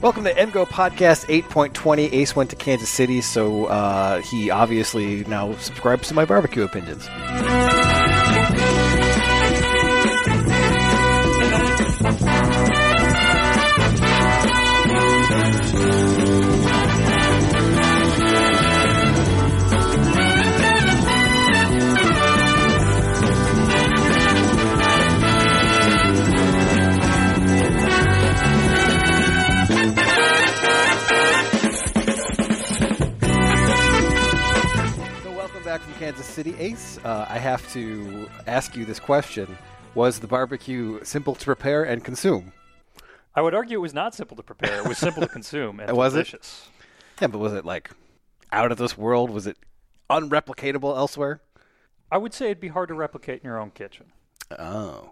Welcome to MGO Podcast 8.20. Ace went to Kansas City, so he obviously now subscribes to my barbecue opinions. From Kansas City, Ace, I have to ask you this question. Was the barbecue simple to prepare and consume? I would argue it was not simple to prepare. It was simple to consume and was delicious. Yeah, but was it like out of this world? Was it unreplicatable elsewhere? I would say it'd be hard to replicate in your own kitchen. Oh.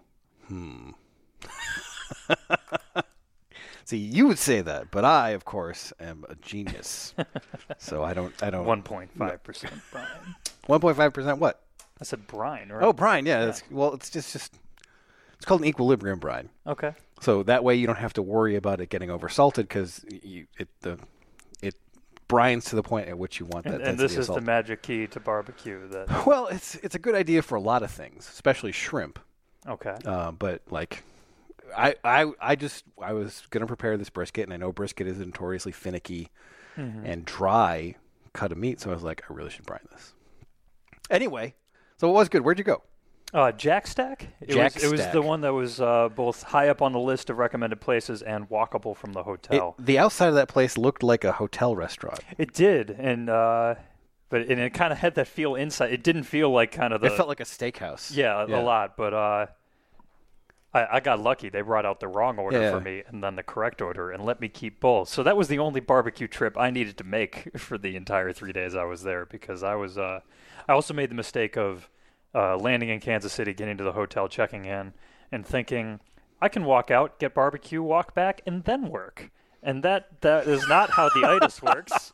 See, you would say that, but I, of course, am a genius. So I don't 1.5% brine. 1.5% what? I said brine, right? Oh, brine, yeah. It's just it's called an equilibrium brine. Okay. So that way you don't have to worry about it getting oversalted because it brines to the point at which you want that density and this of is salt. the magic key to barbecue. That Well, it's a good idea for a lot of things, especially shrimp. Okay. But like I was gonna prepare this brisket, and I know brisket is notoriously finicky and dry cut of meat, so I was like, I really should brine this. Anyway, so it was good. Where'd you go? Jack Stack? It was the one that was both high up on the list of recommended places and walkable from the hotel. The outside of that place looked like a hotel restaurant. It did, and it kind of had that feel inside. It didn't feel like kind of the... It felt like a steakhouse. Yeah, a lot, but I got lucky. They brought out the wrong order for me and then the correct order and let me keep both. So that was the only barbecue trip I needed to make for the entire 3 days I was there, because I also made the mistake of landing in Kansas City, getting to the hotel, checking in, and thinking, I can walk out, get barbecue, walk back, and then work. And that is not how the itis works.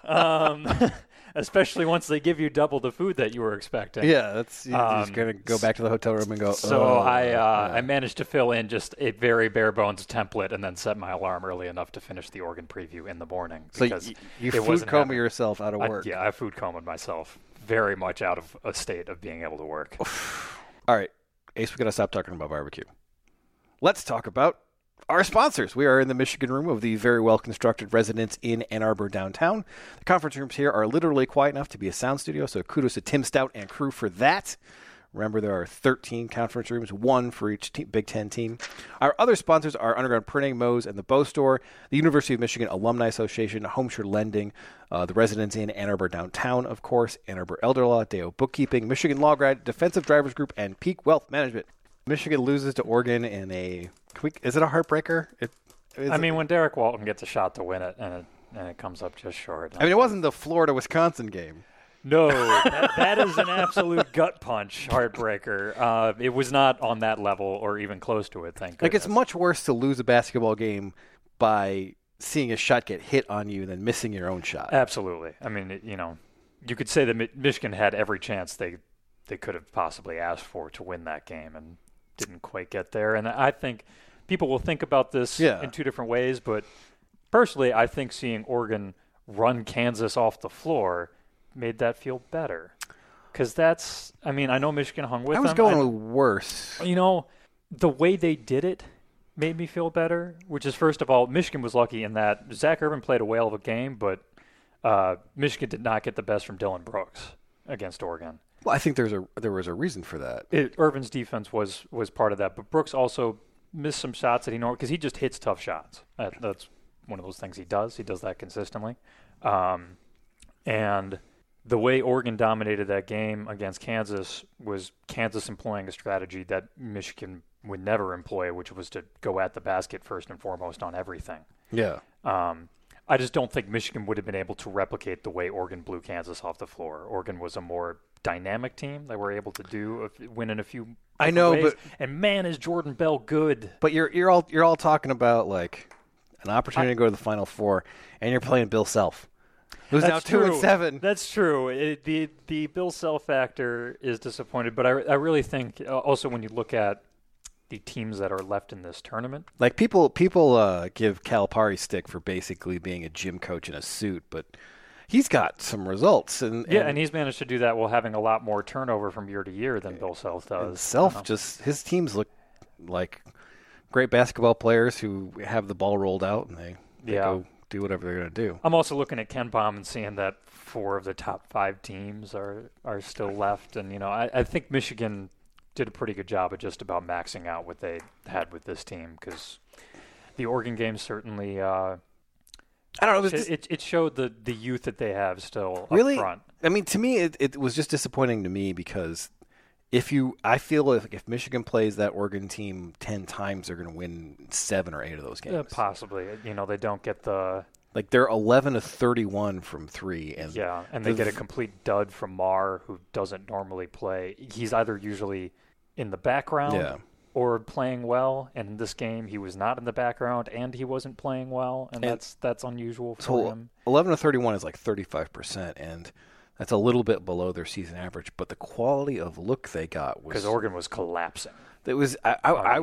Especially once they give you double the food that you were expecting. Yeah, you're just going to go back to the hotel room and go, So I managed to fill in just a very bare bones template and then set my alarm early enough to finish the Oregon preview in the morning. So you food coma yourself out of work. I food comed myself very much out of a state of being able to work. All right, Ace, we got to stop talking about barbecue. Let's talk about our sponsors. We are in the Michigan room of the very well-constructed Residence Inn Ann Arbor downtown. The conference rooms here are literally quiet enough to be a sound studio, so kudos to Tim Stout and crew for that. Remember, there are 13 conference rooms, one for each Big Ten team. Our other sponsors are Underground Printing, Moe's, and the Bow Store, the University of Michigan Alumni Association, Homeshire Lending, the Residence Inn Ann Arbor downtown, of course, Ann Arbor Elder Law, Deo Bookkeeping, Michigan Law Grad, Defensive Drivers Group, and Peak Wealth Management. Michigan loses to Oregon in a... Is it a heartbreaker? When Derek Walton gets a shot to win it, and it comes up just short. I mean, it wasn't the Florida-Wisconsin game. No, that is an absolute gut punch heartbreaker. It was not on that level or even close to it, thank goodness. Like, it's much worse to lose a basketball game by seeing a shot get hit on you than missing your own shot. Absolutely. I mean, you could say that Michigan had every chance they could have possibly asked for to win that game and didn't quite get there. And I think people will think about this in two different ways, but personally, I think seeing Oregon run Kansas off the floor made that feel better. Because I know Michigan hung with them. I was going worse. The way they did it made me feel better, which is, first of all, Michigan was lucky in that Zach Irvin played a whale of a game, but Michigan did not get the best from Dylan Brooks against Oregon. Well, I think there was a reason for that. Irvin's defense was part of that, but Brooks also missed some shots that he normally, because he just hits tough shots. That's one of those things he does. He does that consistently. And the way Oregon dominated that game against Kansas was Kansas employing a strategy that Michigan would never employ, which was to go at the basket first and foremost on everything. Yeah. I just don't think Michigan would have been able to replicate the way Oregon blew Kansas off the floor. Oregon was a more dynamic team that were able to win in a few ways. But and man, is Jordan Bell good. But you're all talking about like an opportunity to go to the Final Four, and you're playing Bill Self, who's now 2-7. That's true. The Bill Self factor is disappointed, but I really think also when you look at the teams that are left in this tournament. Like people give Calipari stick for basically being a gym coach in a suit, but he's got some results. And he's managed to do that while having a lot more turnover from year to year than Bill Self does. His teams look like great basketball players who have the ball rolled out and they go do whatever they're going to do. I'm also looking at KenPom and seeing that 4 of the top 5 teams are still left. And, I think Michigan did a pretty good job of just about maxing out what they had with this team, because the Oregon game certainly I don't know. It showed the youth that they have still really? Up front. I mean, to me, it was just disappointing to me because I feel if Michigan plays that Oregon team 10 times, they're going to win 7 or 8 of those games. Possibly. They don't get the... Like, they're 11 of 31 from 3. And they get a complete dud from Marr, who doesn't normally play. He's either usually in the background or playing well, and in this game he was not in the background and he wasn't playing well, and that's unusual for him. 11 of 31 is like 35%, and that's a little bit below their season average, but the quality of look they got was... Because Oregon was collapsing. It was. I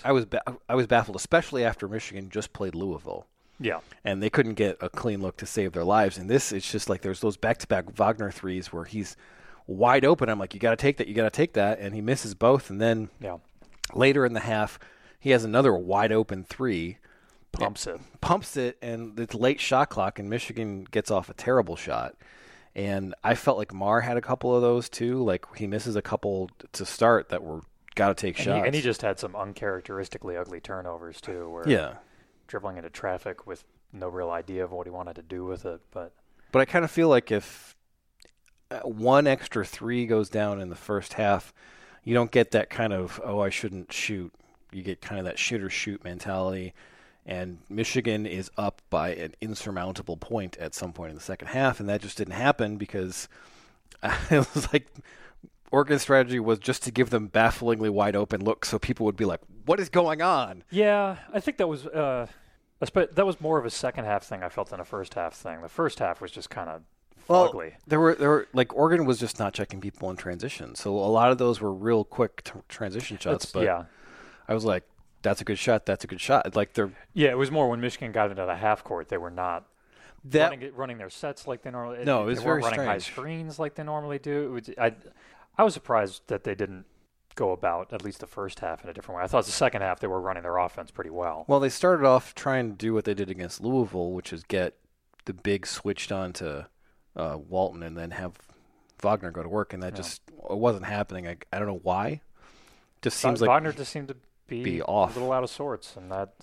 was baffled, especially after Michigan just played Louisville. Yeah. And they couldn't get a clean look to save their lives. And this, it's just like there's those back-to-back Wagner threes where he's wide open. I'm like, you got to take that. And he misses both. And then later in the half, he has another wide open 3. Pumps it, and it's late shot clock, and Michigan gets off a terrible shot. And I felt like Marr had a couple of those too. Like he misses a couple to start that were got to take shots. And he just had some uncharacteristically ugly turnovers too. Where dribbling into traffic with no real idea of what he wanted to do with it. But I kind of feel like if one extra 3 goes down in the first half, you don't get that kind of, I shouldn't shoot. You get kind of that shoot mentality. And Michigan is up by an insurmountable point at some point in the second half, and that just didn't happen because it was like Oregon's strategy was just to give them bafflingly wide open looks so people would be like, what is going on? Yeah, I think that was more of a second half thing I felt than a first half thing. The first half was just kind of ugly. There were like Oregon was just not checking people in transition. So a lot of those were real quick transition shots, I was like, that's a good shot. That's a good shot. Like it was more when Michigan got into the half court, they were not running their sets like they normally. No, it was very running strange. High screens like they normally do. I was surprised that they didn't go about at least the first half in a different way. I thought the second half they were running their offense pretty well. Well, they started off trying to do what they did against Louisville, which is get the big switched on to Walton and then have Wagner go to work, and that just it wasn't happening. I don't know why. Just seems like Wagner just seemed to be off, a little out of sorts, and that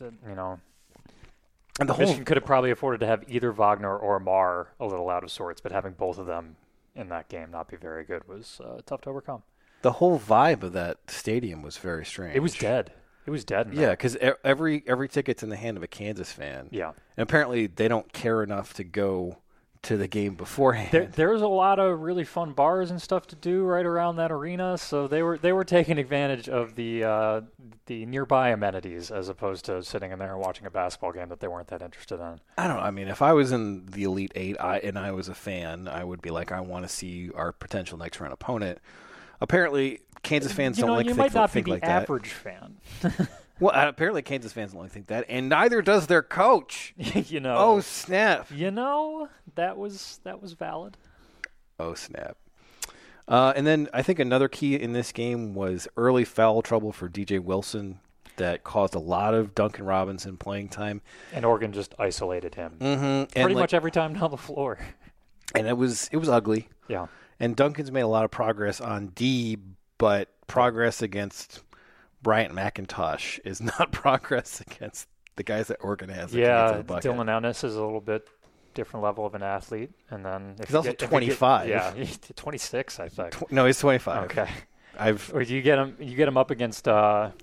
And the Michigan could have probably afforded to have either Wagner or Marr a little out of sorts, but having both of them in that game not be very good was tough to overcome. The whole vibe of that stadium was very strange. It was dead. It was dead. Yeah, because every ticket's in the hand of a Kansas fan. Yeah, and apparently they don't care enough to go to the game beforehand. There's a lot of really fun bars and stuff to do right around that arena, so they were taking advantage of the nearby amenities as opposed to sitting in there and watching a basketball game that they weren't that interested in. I don't know. I mean, if I was in the Elite Eight and I was a fan, I would be like, I want to see our potential next round opponent. Apparently, Kansas fans don't like you think, might not think be the like average fan. Well, apparently Kansas fans don't think that, and neither does their coach. Oh snap! That was valid. Oh snap! And then I think another key in this game was early foul trouble for DJ Wilson that caused a lot of Duncan Robinson playing time. And Oregon just isolated him pretty much every time down the floor. And it was ugly. Yeah. And Duncan's made a lot of progress on D, but progress against Bryant McIntosh is not progress against the guys that Oregon has. Yeah, Dylan Ennis is a little bit different level of an athlete, and then he's also 25. He's 26, I think. No, he's 25. Okay, or you get him up against, and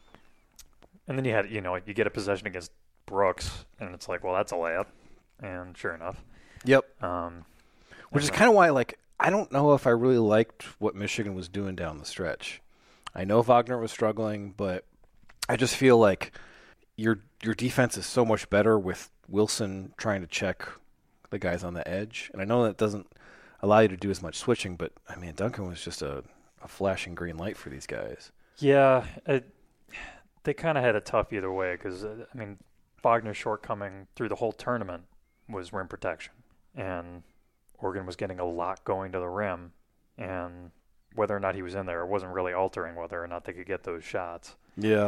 then you get a possession against Brooks, and it's like, well, that's a layup, and sure enough. Yep. Which is kind of why, like, I don't know if I really liked what Michigan was doing down the stretch. I know Wagner was struggling, but I just feel like your defense is so much better with Wilson trying to check the guys on the edge. And I know that doesn't allow you to do as much switching, but, I mean, Duncan was just a flashing green light for these guys. Yeah. they kind of had it tough either way because, Wagner's shortcoming through the whole tournament was rim protection. And Oregon was getting a lot going to the rim. And whether or not he was in there, it wasn't really altering whether or not they could get those shots. Yeah.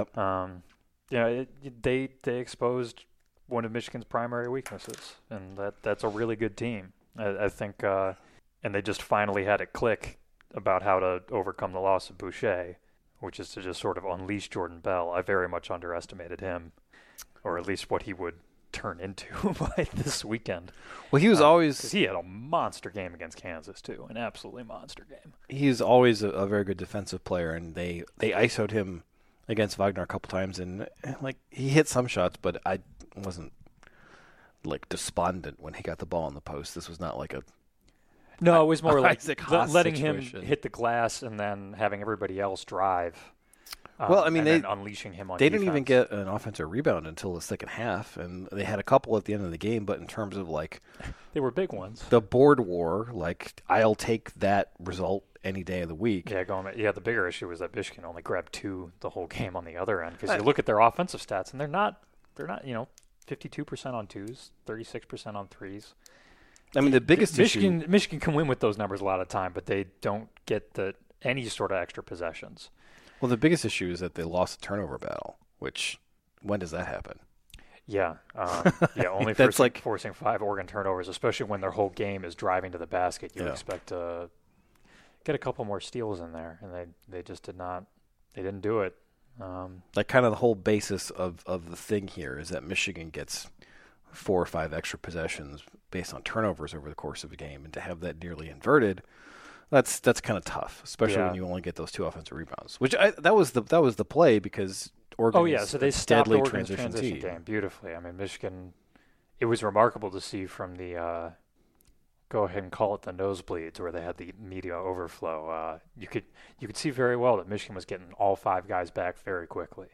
They exposed one of Michigan's primary weaknesses, and that's a really good team. I think, and they just finally had it click about how to overcome the loss of Boucher, which is to just sort of unleash Jordan Bell. I very much underestimated him, or at least what he would turn into by this weekend. Well, he was always... 'cause he had a monster game against Kansas, too, an absolutely monster game. He's always a very good defensive player, and they ISO'd him against Wagner a couple times, and he hit some shots, but I wasn't despondent when he got the ball in the post. This was not like a... No, it was more like letting situation. him hit the glass and then having everybody else drive. They unleashing him on They defense. didn't even get an offensive rebound until the second half, and they had a couple at the end of the game, but in terms of they were big ones. The board war, I'll take that result any day of the week. Yeah, the bigger issue was that Michigan only grabbed 2 the whole game on the other end, because you look at their offensive stats and they're not 52% on 2s, 36% on 3s. The biggest issue... Michigan can win with those numbers a lot of time, but they don't get any sort of extra possessions. Well, the biggest issue is that they lost the turnover battle, which, when does that happen? Yeah. Only forcing 5 Oregon turnovers, especially when their whole game is driving to the basket. You expect to get a couple more steals in there, and they just did not. They didn't do it. Kind of the whole basis of the thing here is that Michigan gets 4 or 5 extra possessions based on turnovers over the course of a game, and to have that nearly inverted, that's kind of tough, especially when you only get those 2 offensive rebounds. Which that was the play because Oregon so they stopped deadly Oregon's transition game beautifully. Michigan. It was remarkable to see from the go ahead and call it the nosebleeds where they had the media overflow. You could see very well that Michigan was getting all 5 guys back very quickly.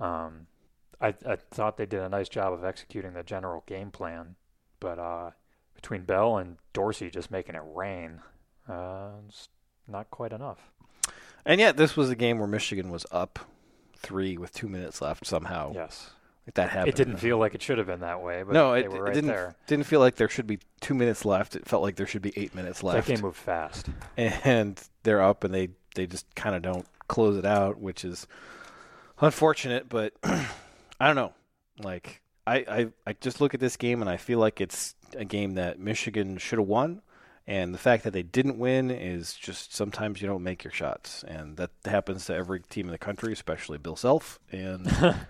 I thought they did a nice job of executing the general game plan, but between Bell and Dorsey just making it rain, it's not quite enough. And yet, this was a game where Michigan was up 3 with 2 minutes left somehow. Yes. That happened. It didn't feel like it should have been that way, but no, they were right there. Didn't feel like there should be 2 minutes left. It felt like there should be 8 minutes left. That game moved fast. And they're up, and they just kind of don't close it out, which is unfortunate, but I don't know. I just look at this game, and I feel like it's a game that Michigan should have won. And the fact that they didn't win is just sometimes you don't make your shots. And that happens to every team in the country, especially Bill Self. And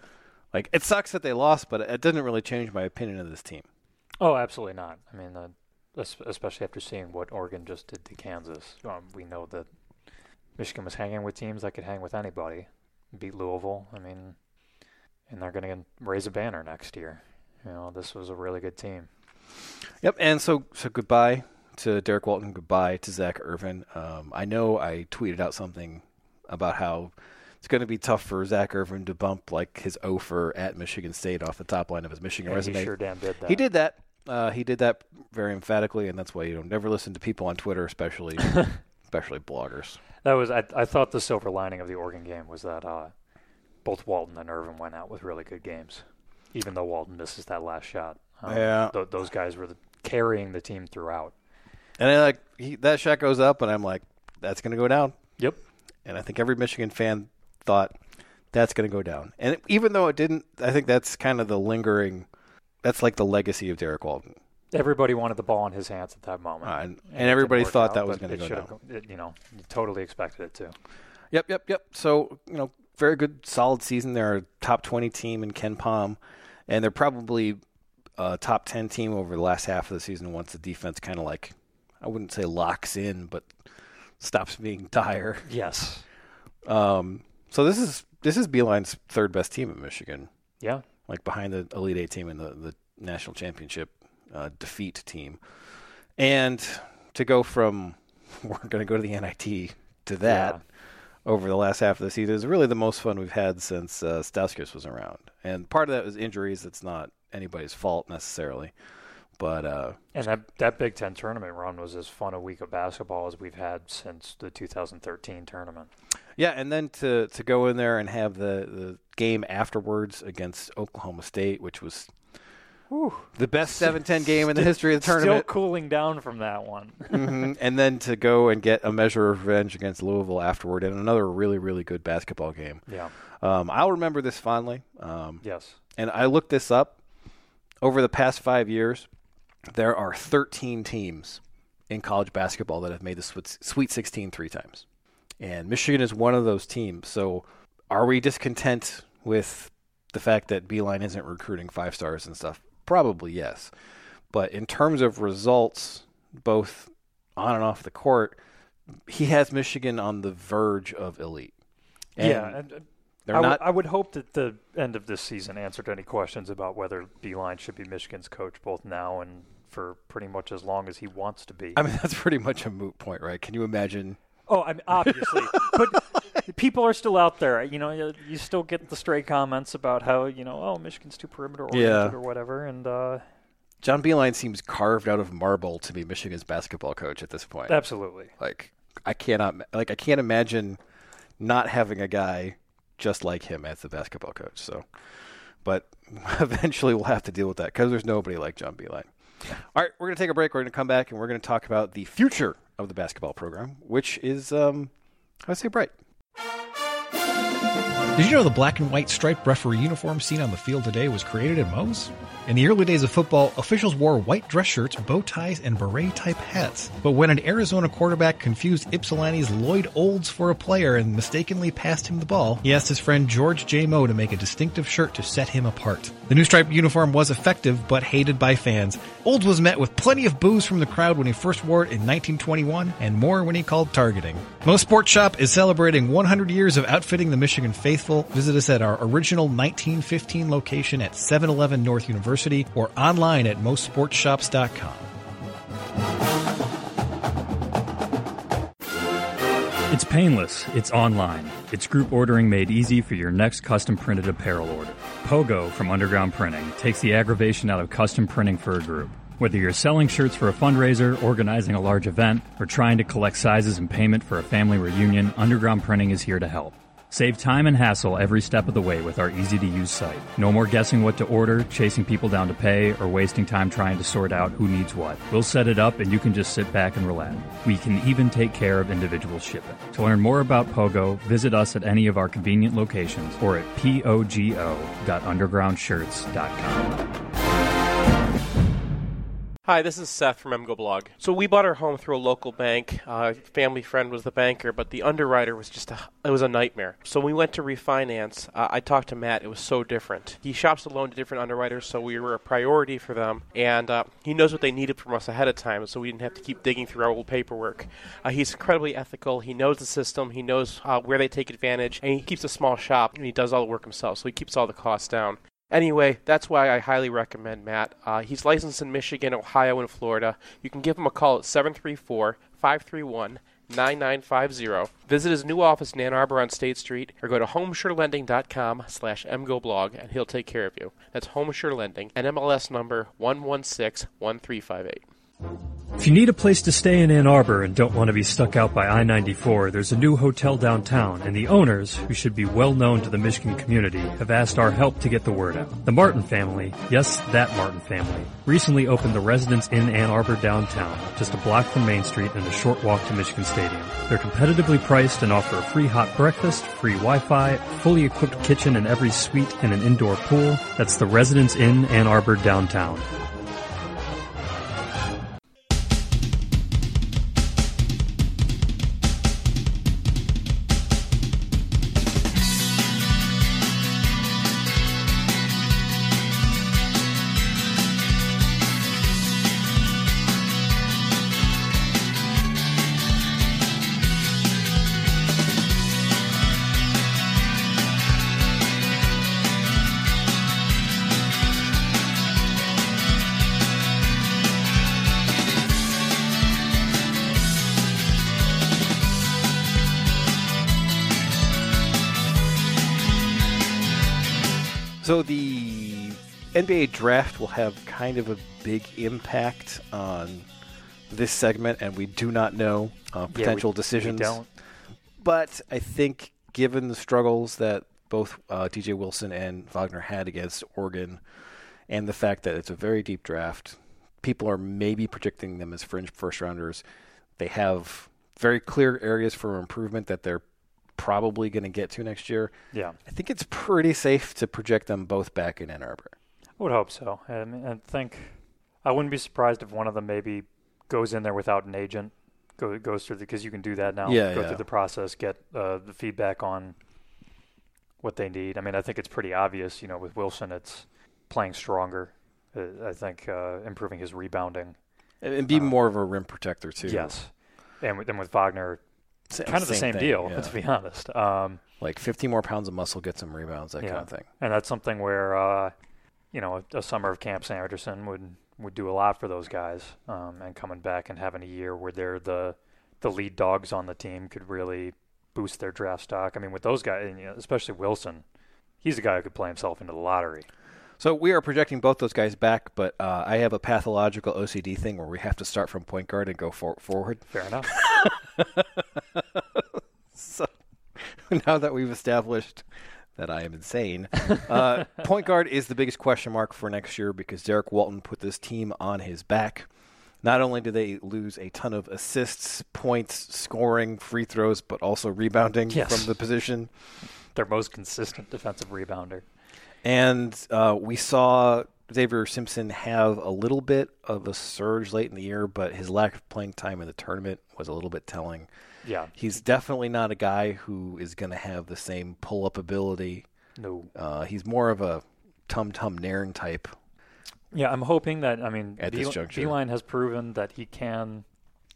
it sucks that they lost, but it doesn't really change my opinion of this team. Oh, absolutely not. Especially after seeing what Oregon just did to Kansas. We know that Michigan was hanging with teams that could hang with anybody. Beat Louisville. And they're going to raise a banner next year. This was a really good team. Yep, and so goodbye to Derek Walton, goodbye to Zach Irvin. I know I tweeted out something about how it's going to be tough for Zach Irvin to bump his offer at Michigan State off the top line of his Michigan resume. He sure damn did that. He did that. He did that very emphatically, and that's why you don't never listen to people on Twitter, especially bloggers. That was I thought the silver lining of the Oregon game was that both Walton and Irvin went out with really good games, even though Walton misses that last shot. Those guys were carrying the team throughout. And that shot goes up, and I'm like, that's going to go down. Yep. And I think every Michigan fan thought that's going to go down. And even though it didn't, I think that's kind of the lingering, that's the legacy of Derek Walton. Everybody wanted the ball in his hands at that moment. And everybody thought that was going to go down. You totally expected it to. Yep. So, very good, solid season. They're a top 20 team in Ken Pom, and they're probably a top 10 team over the last half of the season once the defense kind of I wouldn't say locks in, but stops being dire. Yes. So this is Beilein's 3rd best team in Michigan. Yeah. Behind the Elite Eight team and the national championship defeat team. And to go from we're going to go to the NIT to that over the last half of the season is really the most fun we've had since Stauskas was around. And part of that was injuries. It's not anybody's fault necessarily. But and that Big Ten tournament run was as fun a week of basketball as we've had since the 2013 tournament. Yeah, and then to go in there and have the game afterwards against Oklahoma State, which was the best 7-10 game in the history of the tournament. Still cooling down from that one. Mm-hmm. And then to go and get a measure of revenge against Louisville afterward, and another really, really good basketball game. Yeah. I'll remember this fondly. Yes. And I looked this up. Over the past 5 years, there are 13 teams in college basketball that have made the Sweet 16 3 times. And Michigan is one of those teams. So are we discontent with the fact that Beeline isn't recruiting 5 stars and stuff? Probably yes. But in terms of results, both on and off the court, he has Michigan on the verge of elite. And I would hope that the end of this season answered any questions about whether Beeline should be Michigan's coach both now and for pretty much as long as he wants to be. I mean, that's pretty much a moot point, right? Can you imagine? Oh, I mean, obviously. But people are still out there. You know, you still get the stray comments about how, Michigan's too perimeter-oriented or whatever. And John Beeline seems carved out of marble to be Michigan's basketball coach at this point. Absolutely. I can't imagine not having a guy just like him as the basketball coach. So, but eventually we'll have to deal with that because there's nobody like John Beeline. All right, we're going to take a break. We're going to come back, and we're going to talk about the future of the basketball program, which is, I'd say, bright. Did you know the black and white striped referee uniform seen on the field today was created at Moe's? In the early days of football, officials wore white dress shirts, bow ties, and beret-type hats. But when an Arizona quarterback confused Ypsilanti's Lloyd Olds for a player and mistakenly passed him the ball, he asked his friend George J. Moe to make a distinctive shirt to set him apart. The new striped uniform was effective, but hated by fans. Olds was met with plenty of boos from the crowd when he first wore it in 1921, and more when he called targeting. Moe's Sports Shop is celebrating 100 years of outfitting the Michigan faithful. Visit us at our original 1915 location at 711 North University or online at mosportshops.com. It's painless. It's online. It's group ordering made easy for your next custom printed apparel order. Pogo from Underground Printing takes the aggravation out of custom printing for a group. Whether you're selling shirts for a fundraiser, organizing a large event, or trying to collect sizes and payment for a family reunion, Underground Printing is here to help. Save time and hassle every step of the way with our easy-to-use site. No more guessing what to order, chasing people down to pay, or wasting time trying to sort out who needs what. We'll set it up and you can just sit back and relax. We can even take care of individual shipping. To learn more about Pogo, visit us at any of our convenient locations or at pogo.undergroundshirts.com. Hi, this is Seth from MGoBlog. So we bought our home through a local bank. Family friend was the banker, but the underwriter was it was a nightmare. So when we went to refinance, I talked to Matt. It was so different. He shops a loan to different underwriters, so we were a priority for them. And he knows what they needed from us ahead of time, so we didn't have to keep digging through our old paperwork. He's incredibly ethical. He knows the system. He knows where they take advantage. And he keeps a small shop, and he does all the work himself, so he keeps all the costs down. Anyway, that's why I highly recommend Matt. He's licensed in Michigan, Ohio, and Florida. You can give him a call at 734-531-9950. Visit his new office in Ann Arbor on State Street, or go to homesurelending.com/mgoblog, and he'll take care of you. That's Homesure Lending, NMLS number 1161358. If you need a place to stay in Ann Arbor and don't want to be stuck out by I-94, there's a new hotel downtown, and the owners, who should be well known to the Michigan community, have asked our help to get the word out. The Martin family, yes, that Martin family, recently opened the Residence Inn Ann Arbor downtown, just a block from Main Street and a short walk to Michigan Stadium. They're competitively priced and offer a free hot breakfast, free Wi-Fi, fully equipped kitchen in every suite, and an indoor pool. That's the Residence Inn Ann Arbor downtown. So the NBA draft will have kind of a big impact on this segment, and we do not know potential decisions. We don't. But I think given the struggles that both DJ Wilson and Wagner had against Oregon, and the fact that it's a very deep draft, people are maybe predicting them as fringe first-rounders. They have very clear areas for improvement that they're probably going to get to next year. Yeah. I think it's pretty safe to project them both back in Ann Arbor. I would hope so. I mean, I wouldn't be surprised if one of them maybe goes in there without an agent, goes through because you can do that now. Go through the process, get the feedback on what they need. I mean, I think it's pretty obvious. With Wilson, it's playing stronger. I think improving his rebounding and be more of a rim protector too. Yes, and then with Wagner, kind of the same deal. Let's be honest. Like 50 more pounds of muscle, get some rebounds, that kind of thing. And that's something where a summer of Camp Sanderson would do a lot for those guys. And coming back and having a year where they're the lead dogs on the team could really boost their draft stock. I mean, with those guys, especially Wilson, he's a guy who could play himself into the lottery. So we are projecting both those guys back, but I have a pathological OCD thing where we have to start from point guard and go forward. Fair enough. So now that we've established that I am insane, point guard is the biggest question mark for next year because Derek Walton put this team on his back. Not only do they lose a ton of assists, points, scoring, free throws, but also rebounding from the position. Their most consistent defensive rebounder. And we saw Xavier Simpson have a little bit of a surge late in the year, but his lack of playing time in the tournament was a little bit telling. Yeah. He's definitely not a guy who is going to have the same pull-up ability. No. He's more of a Tum-Tum Nairn type. Yeah, I'm hoping that, this juncture, Beilein has proven that he can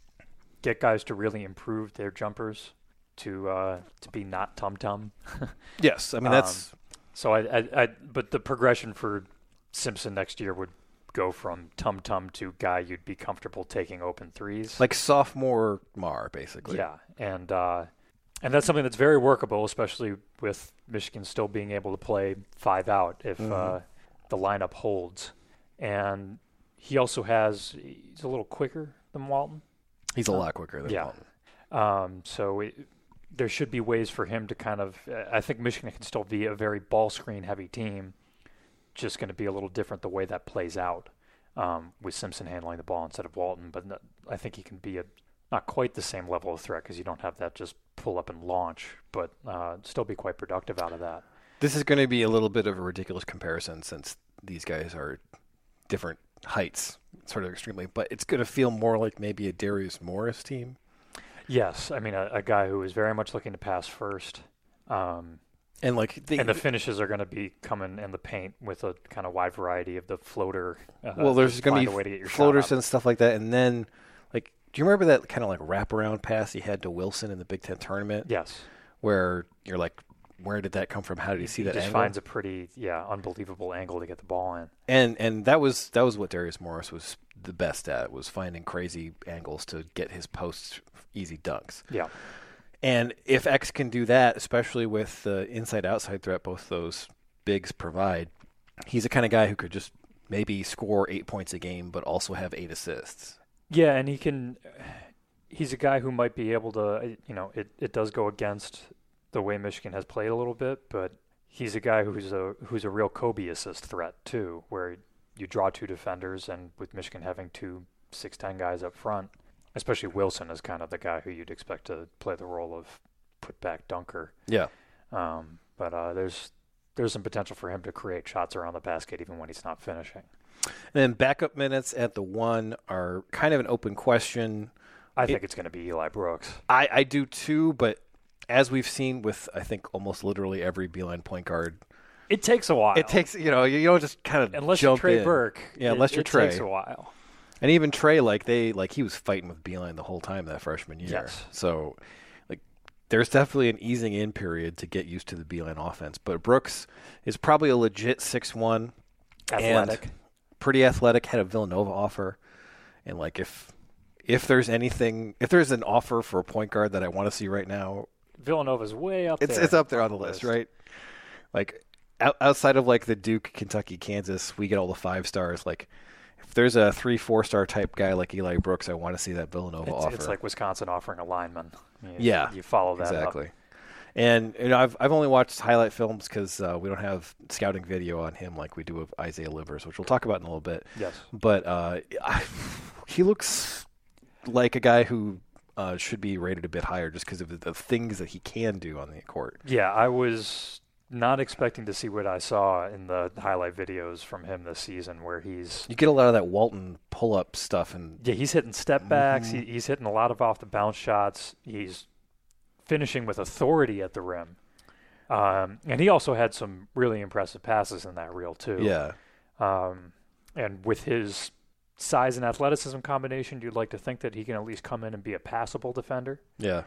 get guys to really improve their jumpers to be not Tum-Tum. Yes, that's... So but the progression for Simpson next year would go from Tum-Tum to guy you'd be comfortable taking open threes. Like sophomore Mar, basically. Yeah, and that's something that's very workable, especially with Michigan still being able to play 5 out if the lineup holds. And he's a little quicker than Walton. He's a lot quicker than Walton. So there should be ways for him to I think Michigan can still be a very ball screen heavy team, just going to be a little different the way that plays out with Simpson handling the ball instead of Walton. But I think he can be not quite the same level of threat because you don't have that just pull up and launch, but still be quite productive out of that. This is going to be a little bit of a ridiculous comparison since these guys are different heights, sort of extremely, but it's going to feel more like maybe a Darius Morris team. Yes, a guy who is very much looking to pass first. And the finishes are going to be coming in the paint with a kind of wide variety of the floater. There's going to be floaters and stuff like that. And then, do you remember that kind of wraparound pass he had to Wilson in the Big Ten tournament? Yes. Where you're like, where did that come from? How did he see that angle? He just finds a pretty, unbelievable angle to get the ball in. And that was what Darius Morris was the best at, was finding crazy angles to get his post easy dunks. Yeah. And if X can do that, especially with the inside-outside threat both those bigs provide, he's the kind of guy who could just maybe score 8 points a game but also have 8 assists. Yeah, and he's a guy who might be able to, it does go against the way Michigan has played a little bit, but he's a guy who's a real Kobe assist threat too, where you draw 2 defenders, and with Michigan having 2 6'10" guys up front, especially Wilson is kind of the guy who you'd expect to play the role of put-back dunker. Yeah. But there's some potential for him to create shots around the basket even when he's not finishing. And then backup minutes at the 1 are kind of an open question. I think it's going to be Eli Brooks. I do too, but as we've seen with, I think, almost literally every Beilein point guard, it takes a while. It takes, you don't just kind of unless jump you're Trey in. Burke. Yeah, unless you're Trey. It takes a while. And even Trey, he was fighting with Beilein the whole time that freshman year. Yes. So, there's definitely an easing in period to get used to the Beilein offense. But Brooks is probably a legit 6'1". Athletic. Pretty athletic, had a Villanova offer. And, if there's an offer for a point guard that I want to see right now, Villanova's way up there. It's up there on the list, right? outside of like the Duke, Kentucky, Kansas, we get all the 5 stars. Like if there's a 3-4 star type guy like Eli Brooks, I want to see that Villanova offer. It's like Wisconsin offering a lineman. You follow that exactly. up. And I've only watched highlight films because we don't have scouting video on him like we do of Isaiah Livers, which we'll talk about in a little bit. Yes. But he looks like a guy who should be rated a bit higher just because of the things that he can do on the court. Yeah, I was not expecting to see what I saw in the highlight videos from him this season, where you get a lot of that Walton pull-up stuff, and he's hitting step backs. He's hitting a lot of off the bounce shots. He's finishing with authority at the rim, and he also had some really impressive passes in that reel too. Yeah, and with his size and athleticism combination, you'd like to think that he can at least come in and be a passable defender. Yeah.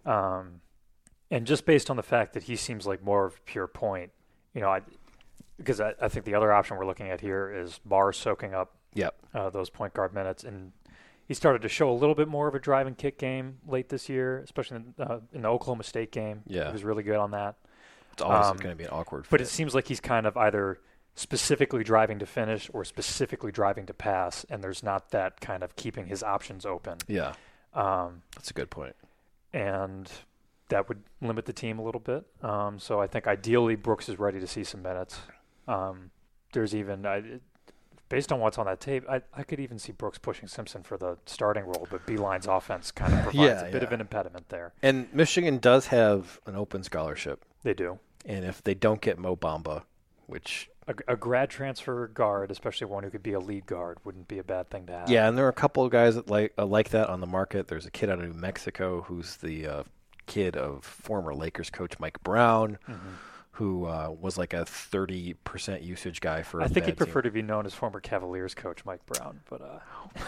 And just based on the fact that he seems like more of a pure point, because I think the other option we're looking at here is Barr soaking up those point guard minutes. And he started to show a little bit more of a drive and kick game late this year, especially in the Oklahoma State game. Yeah. He was really good on that. It's always going to be an awkward fit. But it seems like he's kind of either specifically driving to finish or specifically driving to pass, and there's not that kind of keeping his options open. Yeah. That's a good point. And that would limit the team a little bit. So I think ideally Brooks is ready to see some minutes. There's even, based on what's on that tape, I could even see Brooks pushing Simpson for the starting role, but Beeline's offense kind of provides a bit of an impediment there. And Michigan does have an open scholarship. They do. And if they don't get Mo Bamba, which... A grad transfer guard, especially one who could be a lead guard, wouldn't be a bad thing to have. Yeah, and there are a couple of guys that like that on the market. There's a kid out of New Mexico who's the kid of former Lakers coach Mike Brown, who was like a 30% usage guy for I think he'd team. prefer to be known as former Cavaliers coach Mike Brown, but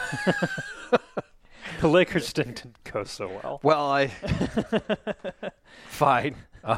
the Lakers didn't go so well. Well, fine.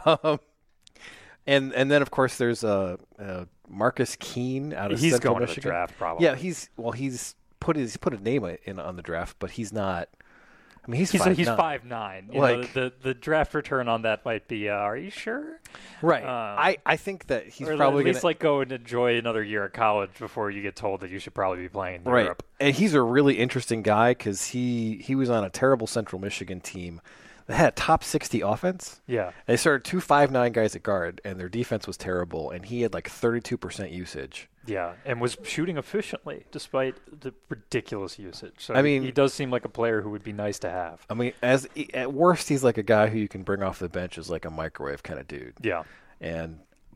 And then of course there's Marcus Keene out of Central Michigan. To the draft probably. Yeah, he's put a name in on the draft, but he's not. I mean, he's 5'9". Like the draft return on that might be. Are you sure? Right. I think that he's probably at least go and enjoy another year at college before you get told that you should probably be playing in Europe. And he's a really interesting guy because he was on a terrible Central Michigan team that had a top 60 offense. Yeah. And they started 2 5'9" guys at guard, and their defense was terrible, and he had like 32% usage. Yeah, and was shooting efficiently despite the ridiculous usage. So I mean, he does seem like a player who would be nice to have. I mean, at worst, he's like a guy who you can bring off the bench as like a microwave kind of dude. Yeah. And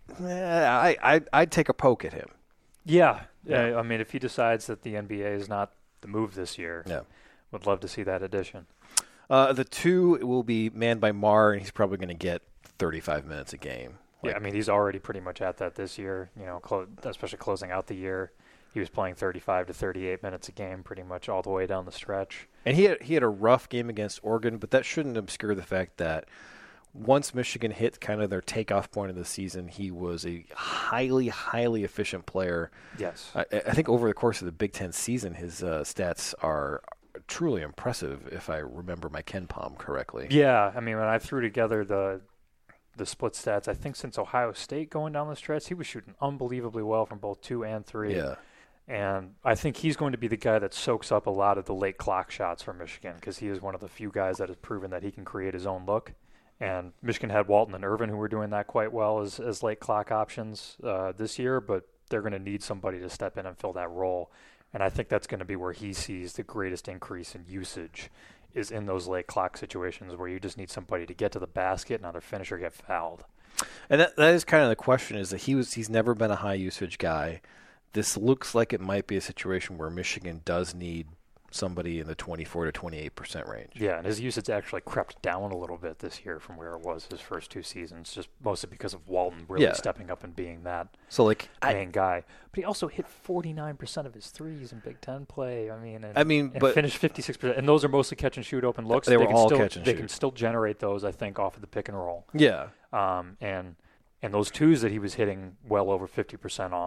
I'd take a poke at him. Yeah. I mean, if he decides that the NBA is not the move this year, would love to see that addition. The 2 will be manned by Marr, and he's probably going to get 35 minutes a game. I mean, he's already pretty much at that this year, especially closing out the year. He was playing 35 to 38 minutes a game pretty much all the way down the stretch. And he had a rough game against Oregon, but that shouldn't obscure the fact that once Michigan hit kind of their takeoff point of the season, he was a highly, highly efficient player. Yes. I think over the course of the Big Ten season, his stats are truly impressive, if I remember my KenPom correctly. Yeah, I mean, when I threw together the split stats, I think since Ohio State going down the stretch, he was shooting unbelievably well from both 2 and 3. Yeah. And I think he's going to be the guy that soaks up a lot of the late clock shots for Michigan because he is one of the few guys that has proven that he can create his own look. And Michigan had Walton and Irvin who were doing that quite well as late clock options this year, but they're going to need somebody to step in and fill that role. And I think that's going to be where he sees the greatest increase in usage is in those late clock situations where you just need somebody to get to the basket and either finish or get fouled. And that is kind of the question, is that he's never been a high usage guy. This looks like it might be a situation where Michigan does need somebody in the 24 to 28% range. Yeah, and his usage actually crept down a little bit this year from where it was his first 2 seasons, just mostly because of Walton really stepping up and being that main guy. But he also hit 49% of his threes in Big Ten play. But finished 56%, and those are mostly catch and shoot open looks. They were all catch and shoot. They can still generate those, I think, off of the pick and roll. Yeah. And those 2s that he was hitting well over 50% on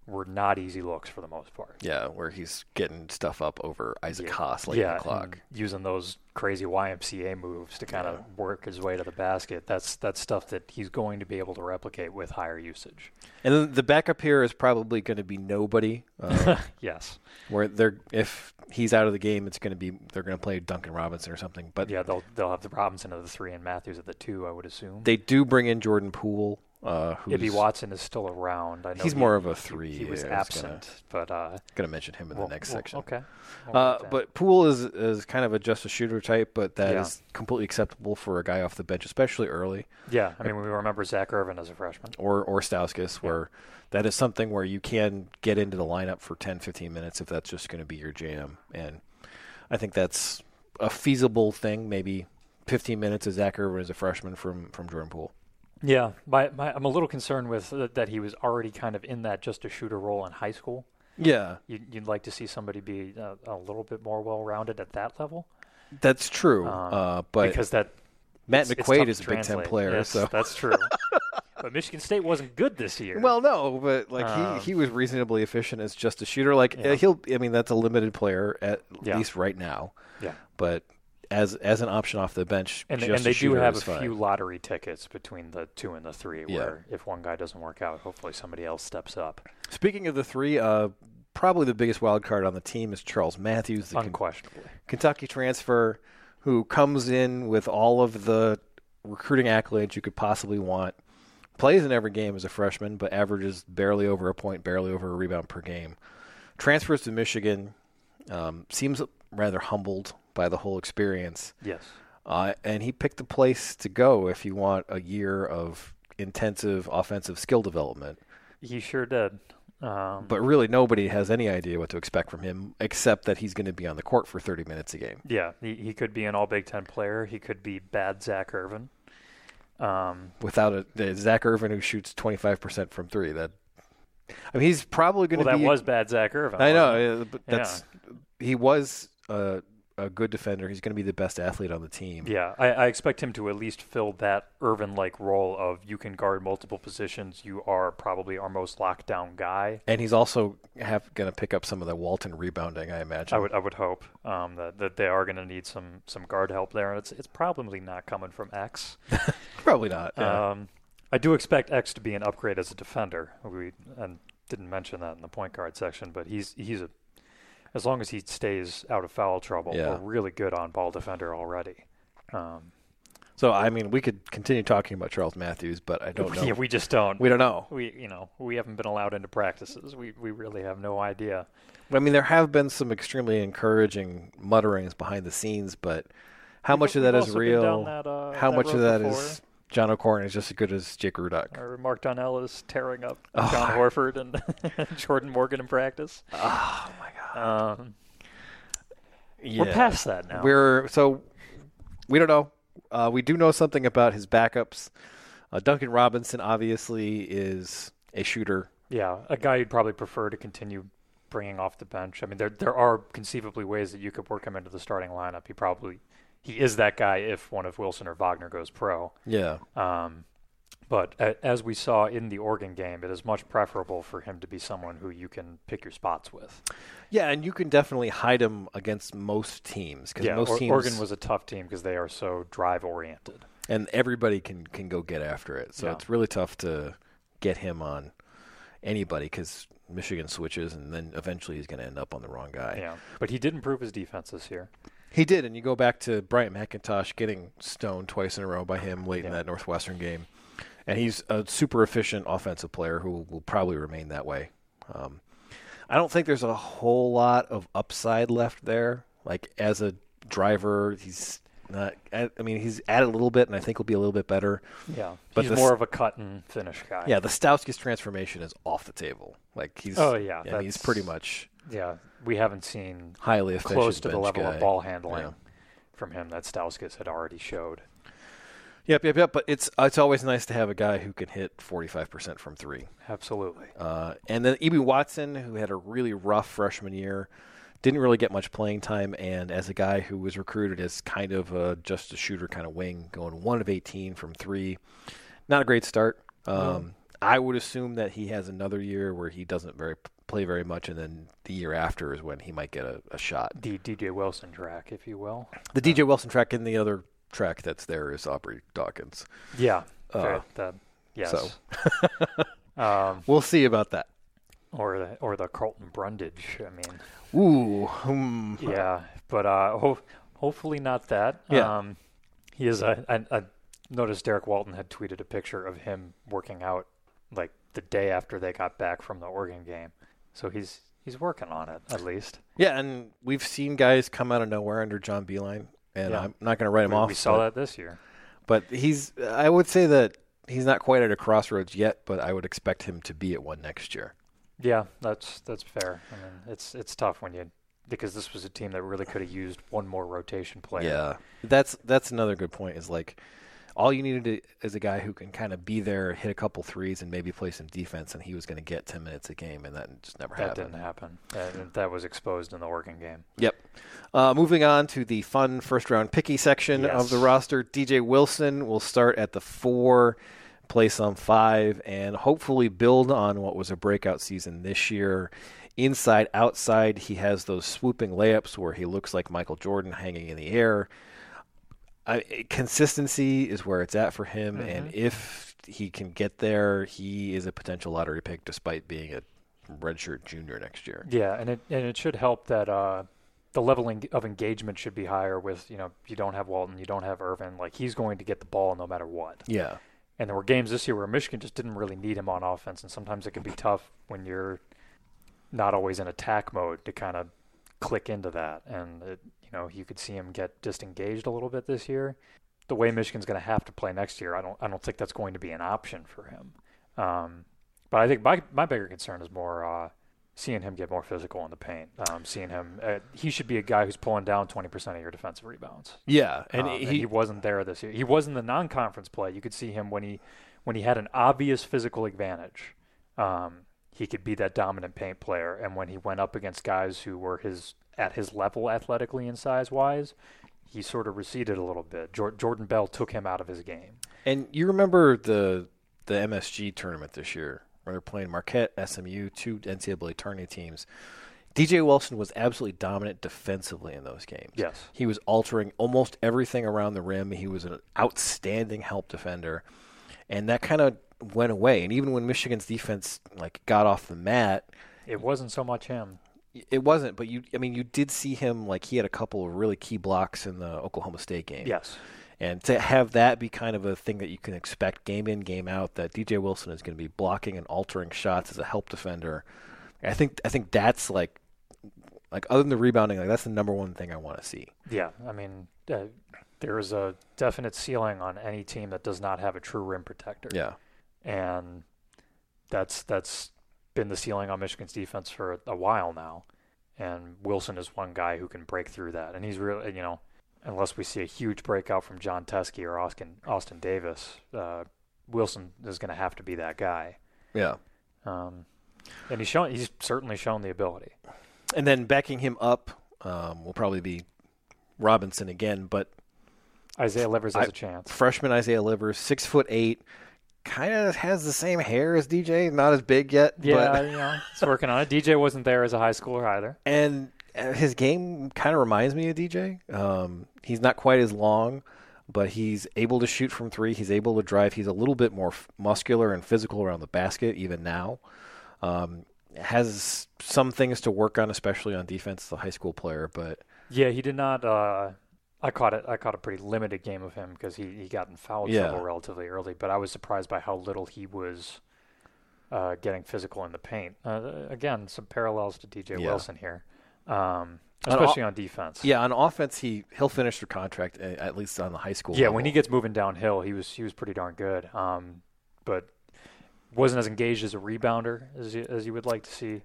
were not easy looks for the most part. Yeah, where he's getting stuff up over Isaac Haas late in the clock. Using those crazy YMCA moves to kind of work his way to the basket. That's stuff that he's going to be able to replicate with higher usage. And then the backup here is probably going to be nobody. Yes. Where if he's out of the game, they're going to play Duncan Robinson or something. But yeah, they'll have the Robinson at the 3 and Matthews at the 2, I would assume. They do bring in Jordan Poole. Ibi Watson is still around. I know he's more of a 3. He was absent, but going to mention him in the next section. Okay. But Poole is kind of just a shooter type, but that is completely acceptable for a guy off the bench, especially early. Yeah, I mean, we remember Zach Irvin as a freshman. Or Stauskas, where that is something where you can get into the lineup for 10, 15 minutes if that's just going to be your jam. And I think that's a feasible thing, maybe 15 minutes of Zach Irvin as a freshman from Jordan Poole. Yeah, I'm a little concerned with that he was already kind of in that just a shooter role in high school. Yeah. You'd like to see somebody be a little bit more well-rounded at that level. That's true, but because Matt McQuaid is a Big Ten player, yes, so that's true. But Michigan State wasn't good this year. Well, no, but he was reasonably efficient as just a shooter. That's a limited player at least right now. Yeah, but as an option off the bench, and they do have a few lottery tickets between the 2 and the 3, where if one guy doesn't work out, hopefully somebody else steps up. Speaking of the 3, probably the biggest wild card on the team is Charles Matthews, the unquestionably Kentucky transfer, who comes in with all of the recruiting accolades you could possibly want. Plays in every game as a freshman, but averages barely over a point, barely over a rebound per game. Transfers to Michigan, seems rather humbled by the whole experience. Yes. And he picked the place to go if you want a year of intensive offensive skill development. He sure did. But really nobody has any idea what to expect from him except that he's going to be on the court for 30 minutes a game. Yeah, he could be an all-Big Ten player. He could be bad Zach Irvin. Without Zach Irvin who shoots 25% from 3, he's probably going to be. Well, that was bad Zach Irvin. I know, but he was a good defender. He's going to be the best athlete on the team. Yeah, I expect him to at least fill that Irvin-like role of you can guard multiple positions. You are probably our most locked down guy. And he's also going to pick up some of the Walton rebounding, I imagine. I would hope that they are going to need some guard help there. And it's probably not coming from X. Probably not. Yeah. I do expect X to be an upgrade as a defender. And didn't mention that in the point guard section, but he's as long as he stays out of foul trouble, a really good on-ball defender already. So, we could continue talking about Charles Matthews, but I don't know. Yeah, we just don't. We don't know. We haven't been allowed into practices. We really have no idea. There have been some extremely encouraging mutterings behind the scenes, but how much of that is real? How much of that is John O'Corn is just as good as Jake Rudock? Or Mark Donnell is tearing up John Horford and Jordan Morgan in practice. Oh, my God. We're past that now. We don't know. We do know something about his backups. Duncan Robinson obviously is a shooter. Yeah, a guy you'd probably prefer to continue bringing off the bench. There are conceivably ways that you could work him into the starting lineup. He is that guy if one of Wilson or Wagner goes pro. Yeah. But as we saw in the Oregon game, it is much preferable for him to be someone who you can pick your spots with. Yeah, and you can definitely hide him against most teams. Oregon was a tough team because they are so drive-oriented. And everybody can go get after it. So it's really tough to get him on anybody because Michigan switches, and then eventually he's going to end up on the wrong guy. Yeah, but he did improve his defense this year. He did, and you go back to Bryant McIntosh getting stoned twice in a row by him late in that Northwestern game. And he's a super efficient offensive player who will probably remain that way. I don't think there's a whole lot of upside left there. Like, as a driver, he's not – he's added a little bit, and I think he'll be a little bit better. Yeah, but he's more of a cut-and-finish guy. Yeah, the Stauskas transformation is off the table. He's pretty much – yeah, we haven't seen highly efficient close to the level guy. Of ball handling from him that Stauskas had already showed. Yep. But it's always nice to have a guy who can hit 45% from 3. Absolutely. And then Ibi Watson, who had a really rough freshman year, didn't really get much playing time, and as a guy who was recruited as kind of just a shooter kind of wing, going 1 of 18 from 3, not a great start. I would assume that he has another year where he doesn't play very much, and then the year after is when he might get a shot. The DJ Wilson track, if you will. The DJ Wilson track, and the other track that's there is Aubrey Dawkins. Yeah. Yes. So we'll see about that. Or the Carlton Brundage. I mean. Ooh. Yeah, but hopefully not that. Yeah. He is. I noticed Derek Walton had tweeted a picture of him working out like the day after they got back from the Oregon game. So he's working on it at least. Yeah, and we've seen guys come out of nowhere under John Beilein, and I'm not going to write him off. We saw that this year. But I would say that he's not quite at a crossroads yet, but I would expect him to be at one next year. Yeah, that's fair. I mean, it's tough because this was a team that really could have used one more rotation player. Yeah, that's another good point. Is like all you needed is a guy who can kind of be there, hit a couple threes, and maybe play some defense, and he was going to get 10 minutes a game, and that just never happened. That didn't happen. That was exposed in the Oregon game. Yep. Moving on to the fun first-round picky section of the roster, DJ Wilson will start at the 4, play some 5, and hopefully build on what was a breakout season this year. Inside, outside, he has those swooping layups where he looks like Michael Jordan hanging in the air. Consistency is where it's at for him, and if he can get there, he is a potential lottery pick despite being a redshirt junior next year. Yeah, and it should help that the level of engagement should be higher with, you don't have Walton, you don't have Irvin. Like, he's going to get the ball no matter what. Yeah. And there were games this year where Michigan just didn't really need him on offense, and sometimes it can be tough when you're not always in attack mode to kind of click into that. And you could see him get disengaged a little bit this year. The way Michigan's going to have to play next year, I don't think that's going to be an option for him. But I think my bigger concern is more seeing him get more physical in the paint. Seeing him, he should be a guy who's pulling down 20% of your defensive rebounds. Yeah, and he wasn't there this year. He was in the non-conference play. You could see him when he had an obvious physical advantage. He could be that dominant paint player, and when he went up against guys who were at his level athletically and size-wise, he sort of receded a little bit. Jordan Bell took him out of his game. And you remember the MSG tournament this year where they're playing Marquette, SMU, 2 NCAA tourney teams. DJ Wilson was absolutely dominant defensively in those games. Yes. He was altering almost everything around the rim. He was an outstanding help defender. And that kind of went away. And even when Michigan's defense got off the mat, it wasn't so much him. It wasn't, but you did see him, he had a couple of really key blocks in the Oklahoma State game. Yes. And to have that be kind of a thing that you can expect game in, game out, that DJ Wilson is going to be blocking and altering shots as a help defender, I think that's other than the rebounding, that's the number one thing I want to see. Yeah, I mean, there is a definite ceiling on any team that does not have a true rim protector. Yeah. And that's been the ceiling on Michigan's defense for a while now. And Wilson is one guy who can break through that. And he's really, unless we see a huge breakout from John Teske or Austin Davis, Wilson is going to have to be that guy. Yeah. And he's certainly shown the ability. And then backing him up will probably be Robinson again, but Isaiah Livers has a chance. Freshman Isaiah Livers, 6'8", kind of has the same hair as DJ, not as big yet. Yeah, he's working on it. DJ wasn't there as a high schooler either. And his game kind of reminds me of DJ. He's not quite as long, but he's able to shoot from 3. He's able to drive. He's a little bit more muscular and physical around the basket even now. Has some things to work on, especially on defense, the high school player. But yeah, he did not. I caught a pretty limited game of him because he got in foul trouble relatively early. But I was surprised by how little he was getting physical in the paint. Again, some parallels to DJ Wilson here. Especially on defense. Yeah, on offense, he'll finish the contract, at least on the high school level. When he gets moving downhill, he was pretty darn good. But wasn't as engaged as a rebounder as you would like to see.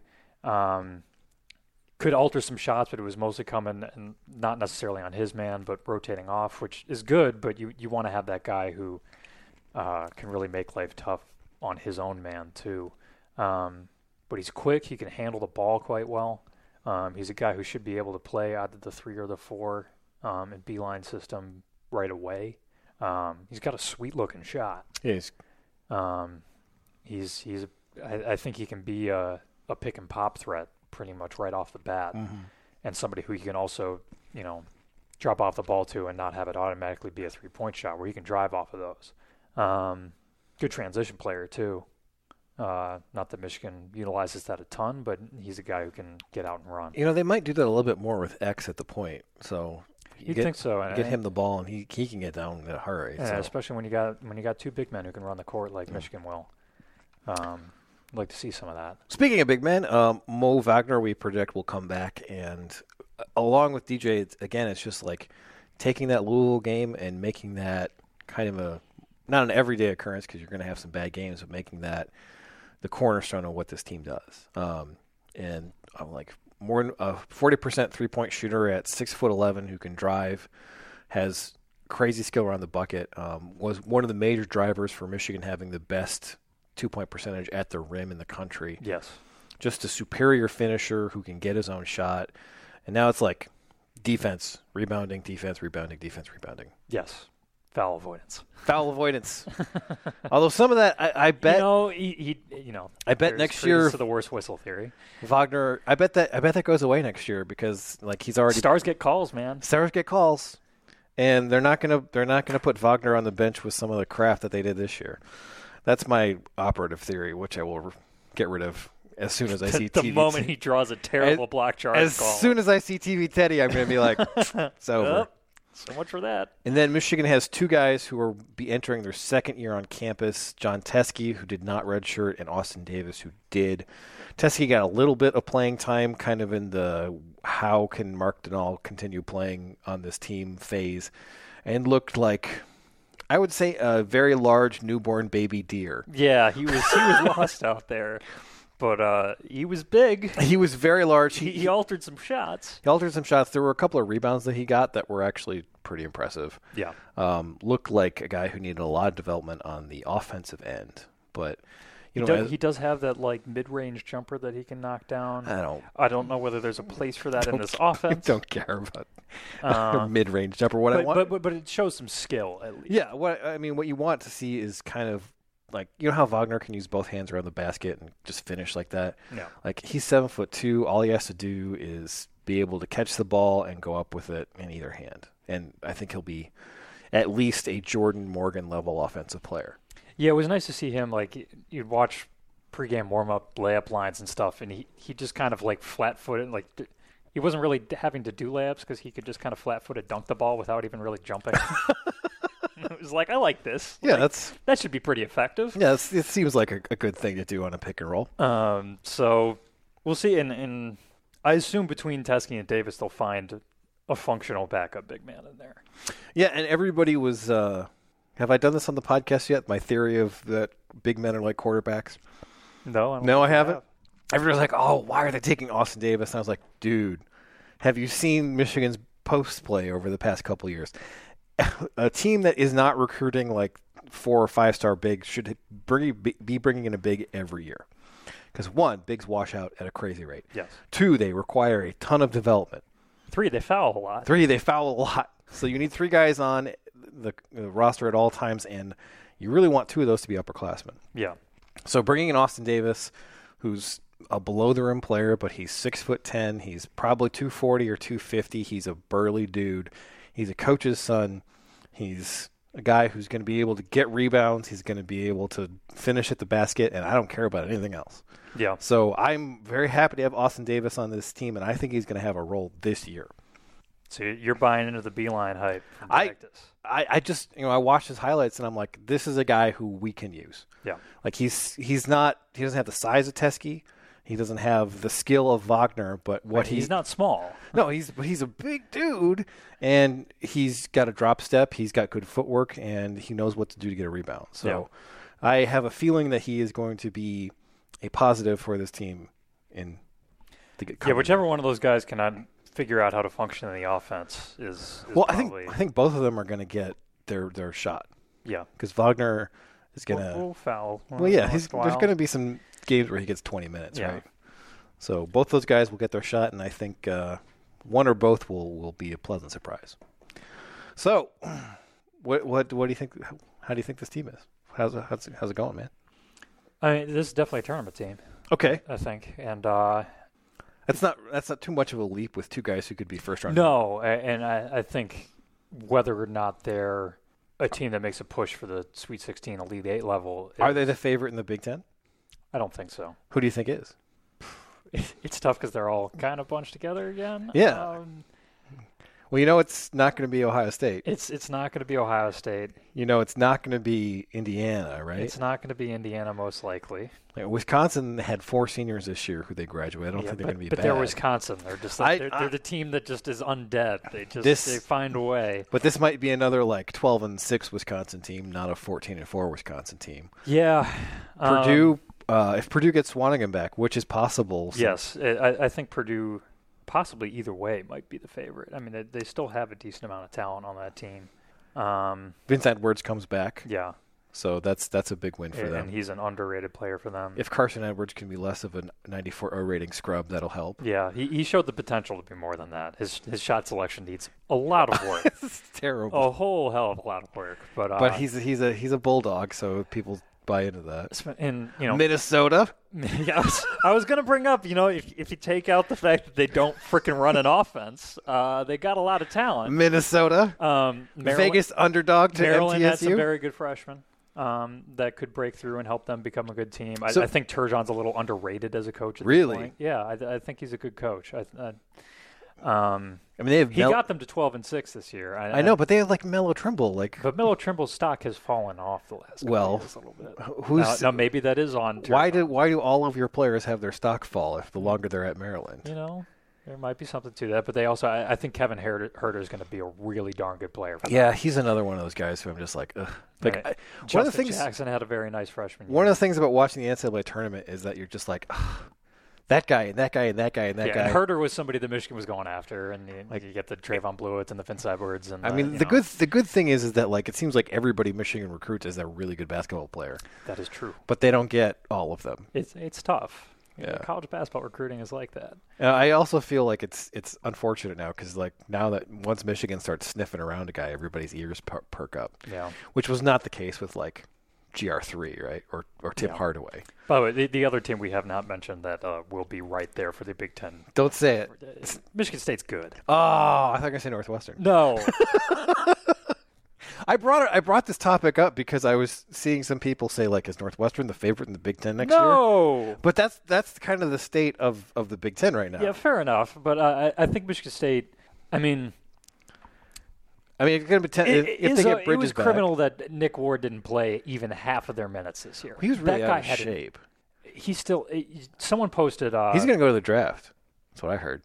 Could alter some shots, but it was mostly coming and not necessarily on his man, but rotating off, which is good. But you want to have that guy who can really make life tough on his own man too. But he's quick. He can handle the ball quite well. He's a guy who should be able to play either the 3 or the 4 in Beilein system right away. He's got a sweet-looking shot. Yes. I think he can be a pick and pop threat pretty much right off the bat, and somebody who you can also, drop off the ball to and not have it automatically be a 3-point shot where he can drive off of those. Good transition player too. Not that Michigan utilizes that a ton, but he's a guy who can get out and run. They might do that a little bit more with X at the point. So you'd think so. And get him the ball, and he can get down in a hurry. Yeah, so. Especially when you got two big men who can run the court like Michigan will. I'd like to see some of that. Speaking of big men, Mo Wagner, we predict, will come back, and along with DJ, it's just like taking that Louisville game and making that kind of not an everyday occurrence because you're going to have some bad games, but making that the cornerstone of what this team does. And I'm like more than a 40% 3-point shooter at 6'11" who can drive, has crazy skill around the bucket. Was one of the major drivers for Michigan having the best 2-point percentage at the rim in the country. Yes, just a superior finisher who can get his own shot. And now it's like defense, rebounding, defense, rebounding, defense, rebounding. Yes. Foul avoidance. Foul avoidance. Although some of that, I bet. I bet next year. To the worst whistle theory. Wagner. I bet that goes away next year because he's already. Stars get calls, man. Stars get calls, and they're not gonna put Wagner on the bench with some of the crap that they did this year. That's my operative theory, which I will get rid of as soon as I see the TV. moment he draws a terrible block charge as call. As soon as I see TV Teddy, I'm going to be like, it's over. So much for that. And then Michigan has two guys who will be entering their second year on campus, John Teske, who did not redshirt, and Austin Davis, who did. Teske got a little bit of playing time kind of in the how can Mark Denault continue playing on this team phase, and looked like, I would say, a very large newborn baby deer. Yeah, he was lost out there. But he was big. He was very large. He altered some shots. He altered some shots. There were a couple of rebounds that he got that were actually pretty impressive. Yeah. Looked like a guy who needed a lot of development on the offensive end. But he does have that mid-range jumper that he can knock down. I don't know whether there's a place for that in this offense. I don't care about mid-range jumper. But it shows some skill at least. Yeah. What you want to see is kind of. How Wagner can use both hands around the basket and just finish like that? Yeah. He's 7'2". All he has to do is be able to catch the ball and go up with it in either hand. And I think he'll be at least a Jordan Morgan level offensive player. Yeah, it was nice to see him. You'd watch pregame warm-up layup lines and stuff, and he just kind of flat-footed. He wasn't really having to do layups because he could just kind of flat-footed dunk the ball without even really jumping. It was I like this. Yeah, that should be pretty effective. Yeah, it seems like a good thing to do on a pick and roll. So we'll see. And I assume between Teske and Davis, they'll find a functional backup big man in there. Yeah, and everybody was. Have I done this on the podcast yet? My theory of that big men are like quarterbacks. No, I haven't. Everybody's like, "Oh, why are they taking Austin Davis?" And I was like, "Dude, have you seen Michigan's post play over the past couple of years?" A team that is not recruiting 4 or 5 star bigs should be bringing in a big every year. Because 1, bigs wash out at a crazy rate. Yes. 2, they require a ton of development. 3, they foul a lot. 3, they foul a lot. So you need 3 guys on the roster at all times, and you really want 2 of those to be upperclassmen. Yeah. So bringing in Austin Davis, who's a below the rim player, but he's 6'10". He's probably 240 or 250. He's a burly dude. He's a coach's son. He's a guy who's going to be able to get rebounds. He's going to be able to finish at the basket, and I don't care about anything else. Yeah. So I'm very happy to have Austin Davis on this team, and I think he's going to have a role this year. So you're buying into the Beeline hype from practice. I just I watched his highlights, and I'm like, this is a guy who we can use. Yeah. He doesn't have the size of Teske. He doesn't have the skill of Wagner, but he's not small. No, he's a big dude, and he's got a drop step. He's got good footwork, and he knows what to do to get a rebound. So I have a feeling that he is going to be a positive for this team in the whichever one of those guys cannot figure out how to function in the offense is well, probably... I think both of them are going to get their shot. Yeah, because Wagner is going to foul. Well, yeah, there's going to be some games where he gets 20 minutes, right? So both those guys will get their shot, and I think one or both will be a pleasant surprise. So, what do you think? How do you think this team is? How's it going, man? I mean, this is definitely a tournament team. Okay, I think, and that's not too much of a leap with two guys who could be first round. No, and I think whether or not they're a team that makes a push for the Sweet 16, Elite 8 level, Are they the favorite in the Big Ten? I don't think so. Who do you think is? It's tough because they're all kind of bunched together again. Yeah. Well, it's not going to be Ohio State. It's not going to be Ohio State. It's not going to be Indiana, right? It's not going to be Indiana, most likely. Wisconsin had 4 seniors this year who they graduated. I don't think they're going to be bad. But they're Wisconsin. They're just they're the team that just is undead. They find a way. But this might be another 12-6 Wisconsin team, not a 14-4 Wisconsin team. Yeah. Purdue. If Purdue gets Swanigan back, which is possible. Yes, I think Purdue. Possibly either way might be the favorite. I mean, they still have a decent amount of talent on that team. Vince Edwards comes back. Yeah. So that's a big win for them. And he's an underrated player for them. If Carson Edwards can be less of a 94 rating scrub, that'll help. Yeah, he showed the potential to be more than that. His shot selection needs a lot of work. It's terrible. A whole hell of a lot of work. But he's a bulldog, so people buy into that. And Minnesota. Yeah, I was going to bring up, if you take out the fact that they don't freaking run an offense, they got a lot of talent. Minnesota, Vegas underdog to Maryland MTSU. Had some very good freshmen that could break through and help them become a good team. I think Turgeon's a little underrated as a coach. At this point. Yeah, I think he's a good coach. He got them to 12-6 this year. I know, but they have Melo Trimble. But Melo Trimble's stock has fallen off the last couple years a little bit. Now maybe that is on. Why do all of your players have their stock fall if the longer they're at Maryland? There might be something to that, but they also I think Kevin Herter is going to be a really darn good player. For them. Yeah, he's another one of those guys who I'm just ugh. One of the things Jackson had a very nice freshman year. One of the things about watching the NCAA tournament is that you're just that guy and that guy and that guy and that guy. And Herter was somebody that Michigan was going after, and you get the Trayvon Blewitts and the Finn Edwards. And the good thing is that it seems like everybody Michigan recruits is a really good basketball player. That is true, but they don't get all of them. It's tough. Yeah. College basketball recruiting is like that. I also feel like it's unfortunate now because now that once Michigan starts sniffing around a guy, everybody's ears perk up. Yeah, which was not the case with GR3, right, or Tim Hardaway. By the way, the other team we have not mentioned that will be right there for the Big Ten. Don't say it. Michigan State's good. Oh, I thought you were going to say Northwestern. No. I brought this topic up because I was seeing some people say is Northwestern the favorite in the Big Ten next year? No. But that's kind of the state of the Big Ten right now. Yeah, fair enough. But I think Michigan State. It's going to be if they get Bridges back. It was criminal that Nick Ward didn't play even half of their minutes this year. He was really out of shape. He's still. Someone posted. He's going to go to the draft. That's what I heard.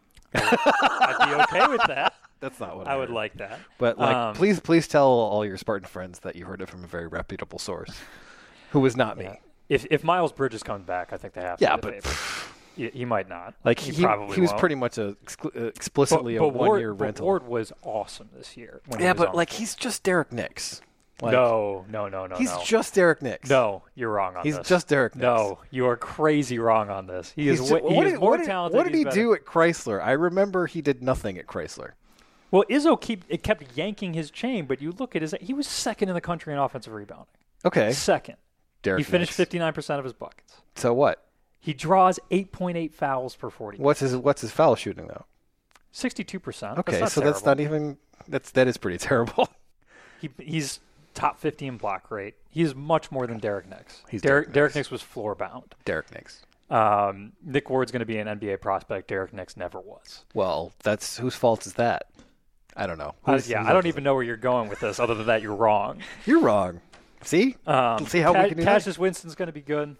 I'd be okay with that. That's not what I would like that. But please tell all your Spartan friends that you heard it from a very reputable source, who was not me. If Miles Bridges comes back, I think they have to. Yeah, but he might not. He probably was pretty much explicitly a 1-year rental. Ward was awesome this year. He's just Derek Nix. No. He's just Derek Nix. No, you're wrong on this. He's just Derek Nix. No, you are crazy wrong on this. He is more talented. What did he do at Chrysler? I remember he did nothing at Chrysler. Well, Izzo kept yanking his chain, but you look at he was second in the country in offensive rebounding. Okay. Second. Derek he finished 59% of his buckets. So what? He draws 8.8 fouls per 40. What's his foul shooting though? 62%. Okay, so that's not even that is pretty terrible. He's top 50 in block rate. He's much more than Derek Nix. Derek Nix was floor bound. Derek Nix. Nick Ward's going to be an NBA prospect. Derek Nix never was. Well, that's whose fault is that? I don't know. I don't even know where you're going with this. Other than that, you're wrong. You're wrong. See? See how we can do Cassius Winston's going to be good.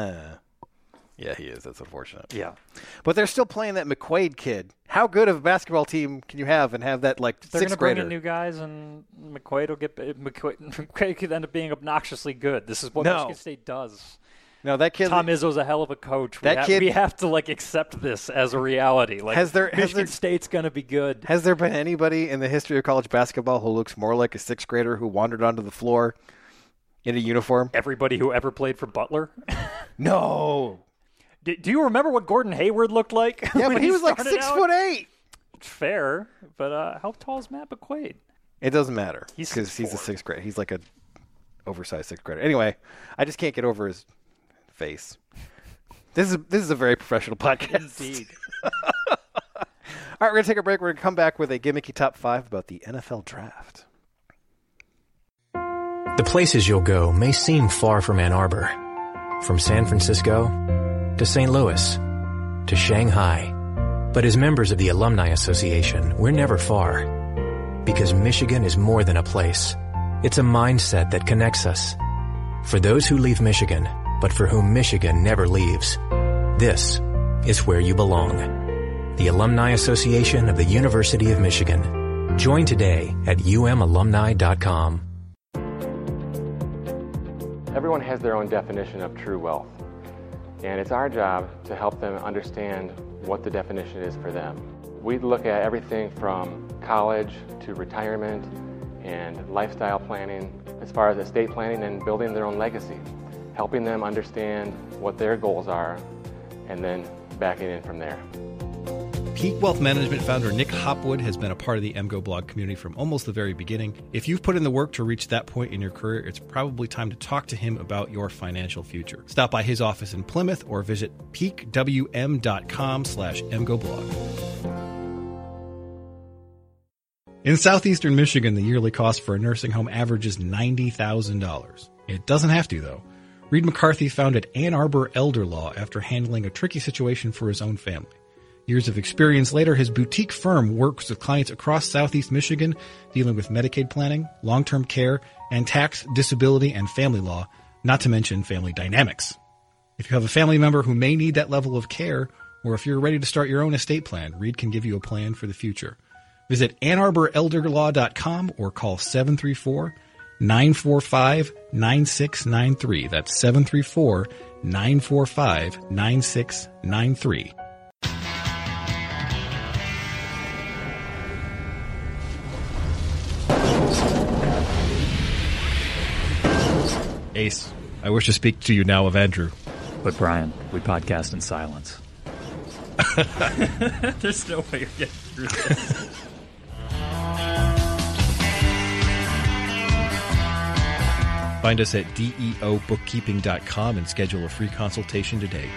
Yeah, he is. That's unfortunate. Yeah. But they're still playing that McQuaid kid. How good of a basketball team can you have and have that They're sixth grader? They're going to bring in new guys, and McQuaid could end up being obnoxiously good. This is what Michigan State does. No, that kid. Tom Izzo's a hell of a coach. We have to accept this as a reality. Michigan State's going to be good. Has there been anybody in the history of college basketball who looks more like a sixth grader who wandered onto the floor in a uniform? Everybody who ever played for Butler? No. Do you remember what Gordon Hayward looked like? Yeah, but he was 6'8". Fair, but how tall is Matt McQuaid? It doesn't matter because he's a sixth grader. He's like a oversized sixth grader. Anyway, I just can't get over his face. This is a very professional podcast. Indeed. All right, we're going to take a break. We're going to come back with a gimmicky top 5 about the NFL draft. The places you'll go may seem far from Ann Arbor. From San Francisco to St. Louis to Shanghai. But as members of the Alumni Association, we're never far. Because Michigan is more than a place. It's a mindset that connects us. For those who leave Michigan, but for whom Michigan never leaves, this is where you belong. The Alumni Association of the University of Michigan. Join today at umalumni.com. Everyone has their own definition of true wealth, and it's our job to help them understand what the definition is for them. We look at everything from college to retirement and lifestyle planning, as far as estate planning and building their own legacy, helping them understand what their goals are, and then backing in from there. Peak Wealth Management founder Nick Hopwood has been a part of the MGO blog community from almost the very beginning. If you've put in the work to reach that point in your career, it's probably time to talk to him about your financial future. Stop by his office in Plymouth or visit peakwm.com/MGOblog. In southeastern Michigan, the yearly cost for a nursing home averages $90,000. It doesn't have to, though. Reed McCarthy founded Ann Arbor Elder Law after handling a tricky situation for his own family. Years of experience later, his boutique firm works with clients across southeast Michigan, dealing with Medicaid planning, long-term care, and tax, disability, and family law, not to mention family dynamics. If you have a family member who may need that level of care, or if you're ready to start your own estate plan, Reed can give you a plan for the future. Visit AnnArborElderLaw.com or call 734-945-9693. That's 734-945-9693. Ace, I wish to speak to you now of Andrew. But Brian, we podcast in silence. There's no way you're getting through this. Find us at deobookkeeping.com and schedule a free consultation today.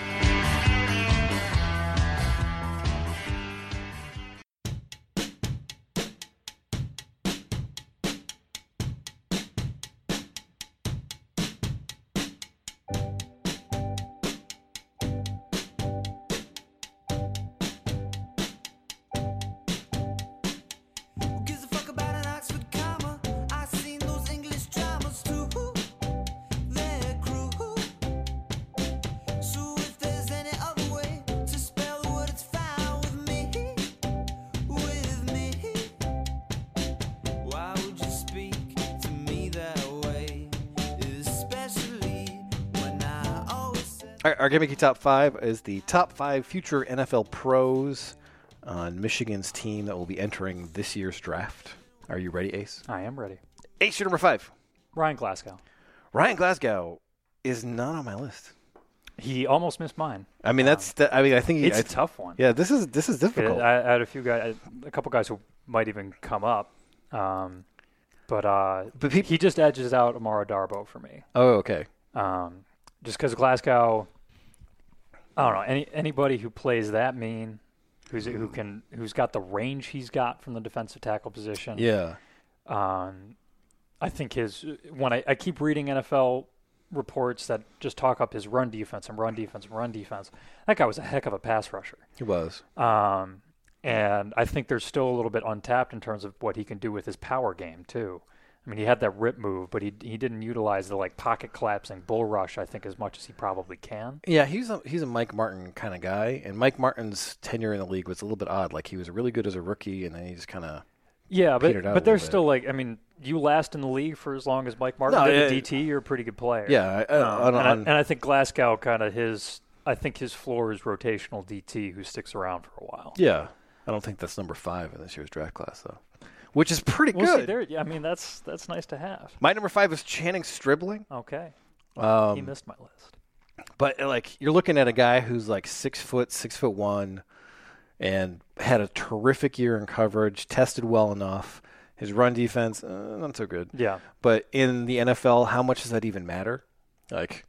Our gimmicky top 5 is the top 5 future NFL pros on Michigan's team that will be entering this year's draft. Are you ready, Ace? I am ready. Ace, your number 5. Ryan Glasgow. Ryan Glasgow is not on my list. He almost missed mine. I mean, I think it's a tough one. Yeah, this is difficult. I had a couple guys who might even come up, but he just edges out Amara Darboh for me. Oh, okay. Just because Glasgow, I don't know, anybody who plays that mean, who's got the range he's got from the defensive tackle position. Yeah. I think when I keep reading NFL reports that just talk up his run defense. That guy was a heck of a pass rusher. He was. And I think there's still a little bit untapped in terms of what he can do with his power game too. I mean, he had that rip move, but he didn't utilize the pocket collapsing bull rush, I think, as much as he probably can. Yeah, he's a Mike Martin kind of guy, and Mike Martin's tenure in the league was a little bit odd. Like, he was really good as a rookie, and then he just kind of petered out. But there's still you last in the league for as long as Mike Martin did at DT, you're a pretty good player. Yeah, and I think Glasgow his floor is rotational DT who sticks around for a while. Yeah, I don't think that's number 5 in this year's draft class though. Which is pretty good. That's nice to have. My number 5 is Channing Stribling. Okay. He missed my list. But you're looking at a guy who's 6'1", and had a terrific year in coverage, tested well enough. His run defense, not so good. Yeah. But in the NFL, how much does that even matter?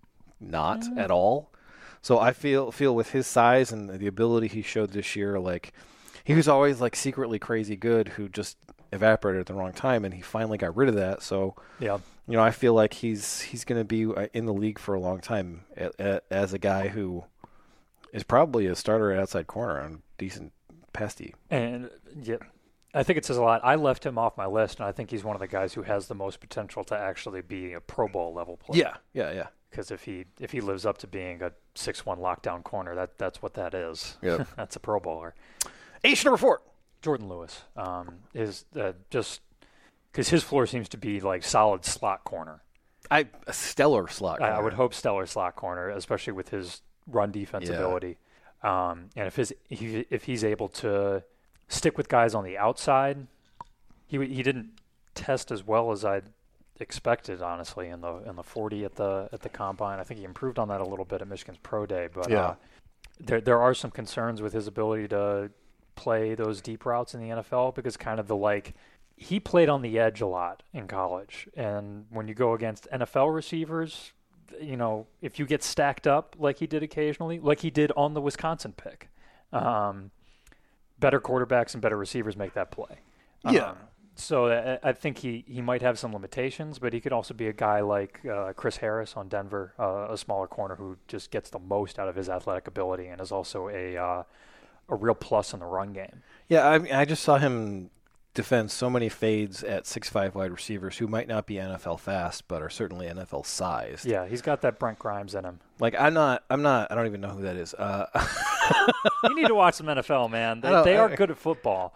not at all. So I feel with his size and the ability he showed this year, like he was always like secretly crazy good who just evaporated at the wrong time, and he finally got rid of that. So yeah, I feel like he's going to be in the league for a long time as a guy who is probably a starter at outside corner on decent pasty. And yeah, I think it says a lot. I left him off my list, and I think he's one of the guys who has the most potential to actually be a Pro Bowl level player. Yeah. Because if he lives up to being a 6'1" lockdown corner, that's what that is. Yep. That's a Pro Bowler. Ace number 4. Jordan Lewis is just because his floor seems to be like solid slot corner. A stellar slot corner. I would hope stellar slot corner, especially with his run defense ability. And if he's able to stick with guys on the outside, he didn't test as well as I'd expected, honestly, in the 40 at the combine. I think he improved on that a little bit at Michigan's Pro Day, but there are some concerns with his ability to play those deep routes in the NFL because kind of he played on the edge a lot in college, and when you go against NFL receivers, if you get stacked up like he did occasionally, like he did on the Wisconsin pick, better quarterbacks and better receivers make that play. So I think he might have some limitations, but he could also be a guy like Chris Harris on Denver, a smaller corner who just gets the most out of his athletic ability and is also a real plus in the run game. Yeah, I just saw him defend so many fades at 6'5" wide receivers who might not be NFL fast, but are certainly NFL sized. Yeah, he's got that Brent Grimes in him. Like I don't even know who that is. You need to watch some NFL, man. They are good at football.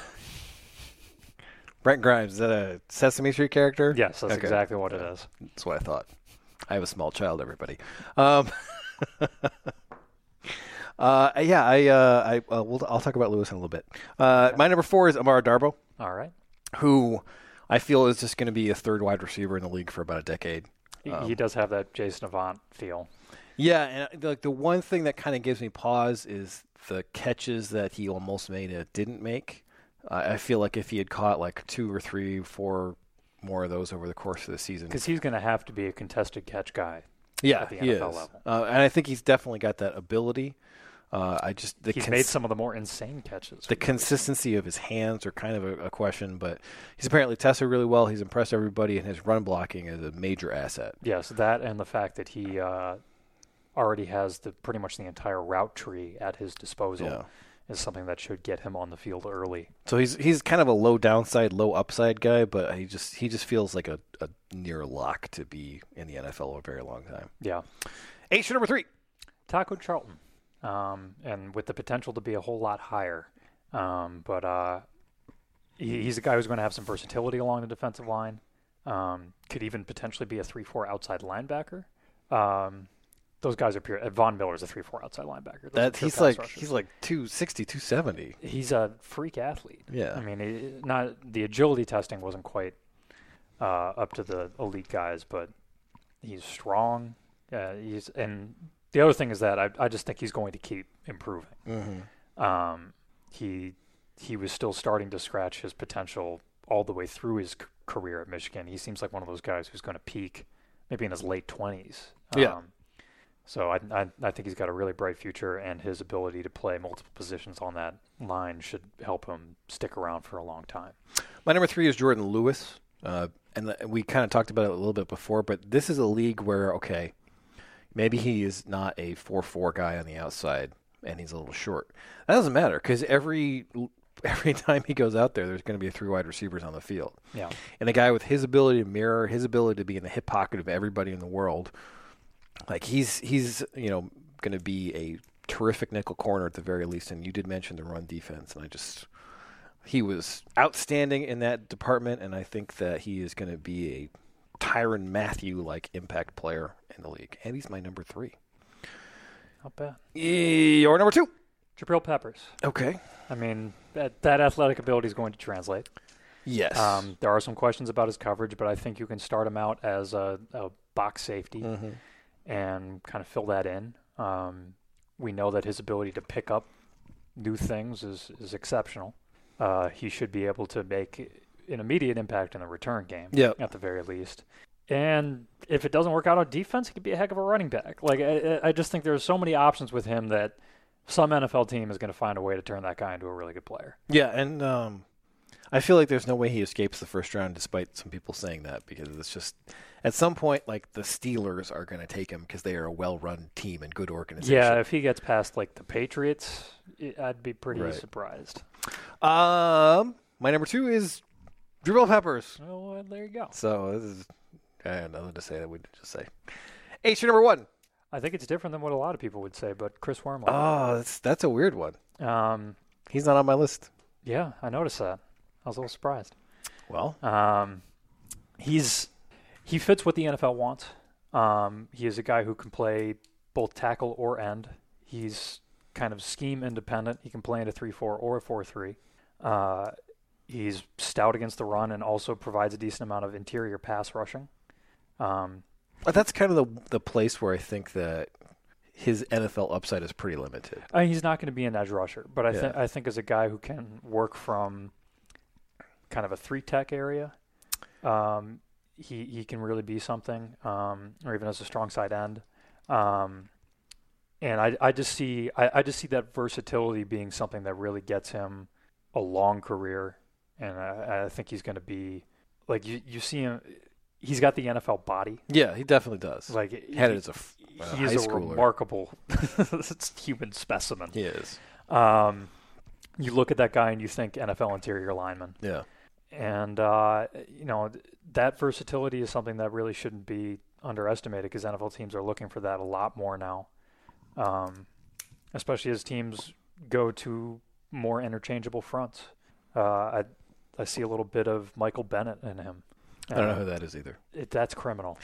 Brent Grimes, is that a Sesame Street character? Yes, that's exactly what it is. That's what I thought. I have a small child, everybody. I'll talk about Lewis in a little bit. My number 4 is Amara Darboh. All right. Who I feel is just going to be a third wide receiver in the league for about a decade. He does have that Jason Avant feel. Yeah, and the one thing that kind of gives me pause is the catches that he almost made and didn't make. I feel like if he had caught like 2 or 3, 4 more of those over the course of the season. Because he's going to have to be a contested catch guy at the NFL level. And I think he's definitely got that ability. He's made some of the more insane catches. The consistency of his hands are kind of a question, but he's apparently tested really well. He's impressed everybody, and his run blocking is a major asset. Yes, that and the fact that he already has pretty much the entire route tree at his disposal is something that should get him on the field early. So he's kind of a low downside, low upside guy, but he just feels like a near lock to be in the NFL a very long time. Yeah. Ace number 3. Taco Charlton. And with the potential to be a whole lot higher. But he's a guy who's going to have some versatility along the defensive line. Could even potentially be a 3-4 outside linebacker. Those guys are pure. Von Miller's a 3-4 outside linebacker. He's like 260, 270. He's a freak athlete. Yeah. I mean, the agility testing wasn't quite up to the elite guys, but he's strong. And the other thing is that I just think he's going to keep improving. Mm-hmm. He was still starting to scratch his potential all the way through his career at Michigan. He seems like one of those guys who's going to peak maybe in his late 20s. So I think he's got a really bright future, and his ability to play multiple positions on that line should help him stick around for a long time. My number 3 is Jordan Lewis. And we kind of talked about it a little bit before, but this is a league where, okay, maybe he is not a 4-4 guy on the outside, and he's a little short. That doesn't matter, because every time he goes out there, there's going to be 3 wide receivers on the field. Yeah. And a guy with his ability to mirror, his ability to be in the hip pocket of everybody in the world, like he's going to be a terrific nickel corner at the very least. And you did mention the run defense, and he was outstanding in that department, and I think that he is going to be a Tyrann Mathieu-like impact player in the league. And he's my number 3. Not bad. Your number 2. Jabril Peppers. Okay. I mean, that athletic ability is going to translate. Yes. There are some questions about his coverage, but I think you can start him out as a box safety and kind of fill that in. We know that his ability to pick up new things is exceptional. He should be able to make an immediate impact in the return game, at the very least. And if it doesn't work out on defense, he could be a heck of a running back. Like, I just think there's so many options with him that some NFL team is going to find a way to turn that guy into a really good player. Yeah, and I feel like there's no way he escapes the first round, despite some people saying that, because it's just at some point, like, the Steelers are going to take him because they are a well-run team and good organization. Yeah, if he gets past, like, the Patriots, I'd be pretty surprised. My number 2 is Drew Bell Peppers. Well, there you go. So this is, I have nothing to say that we just say. H, your number 1. I think it's different than what a lot of people would say, but Chris Wormley. Oh, that's a weird one. He's not on my list. Yeah, I noticed that. I was a little surprised. Well, he fits what the NFL wants. He is a guy who can play both tackle or end. He's kind of scheme independent. He can play in a 3-4 or a 4-3. He's stout against the run and also provides a decent amount of interior pass rushing. that's kind of the place where I think that his NFL upside is pretty limited. He's not going to be an edge rusher, but I think as a guy who can work from kind of a 3-tech area, he can really be something, or even as a strong side end. And I just see that versatility being something that really gets him a long career, and I think he's going to be like you see him. He's got the NFL body. Yeah, he definitely does. Like he had it as a he's high a schooler. remarkable human specimen. He is. You look at that guy and you think NFL interior lineman. Yeah. And, that versatility is something that really shouldn't be underestimated because NFL teams are looking for that a lot more now, especially as teams go to more interchangeable fronts. I see a little bit of Michael Bennett in him. I don't know who that is either. That's criminal.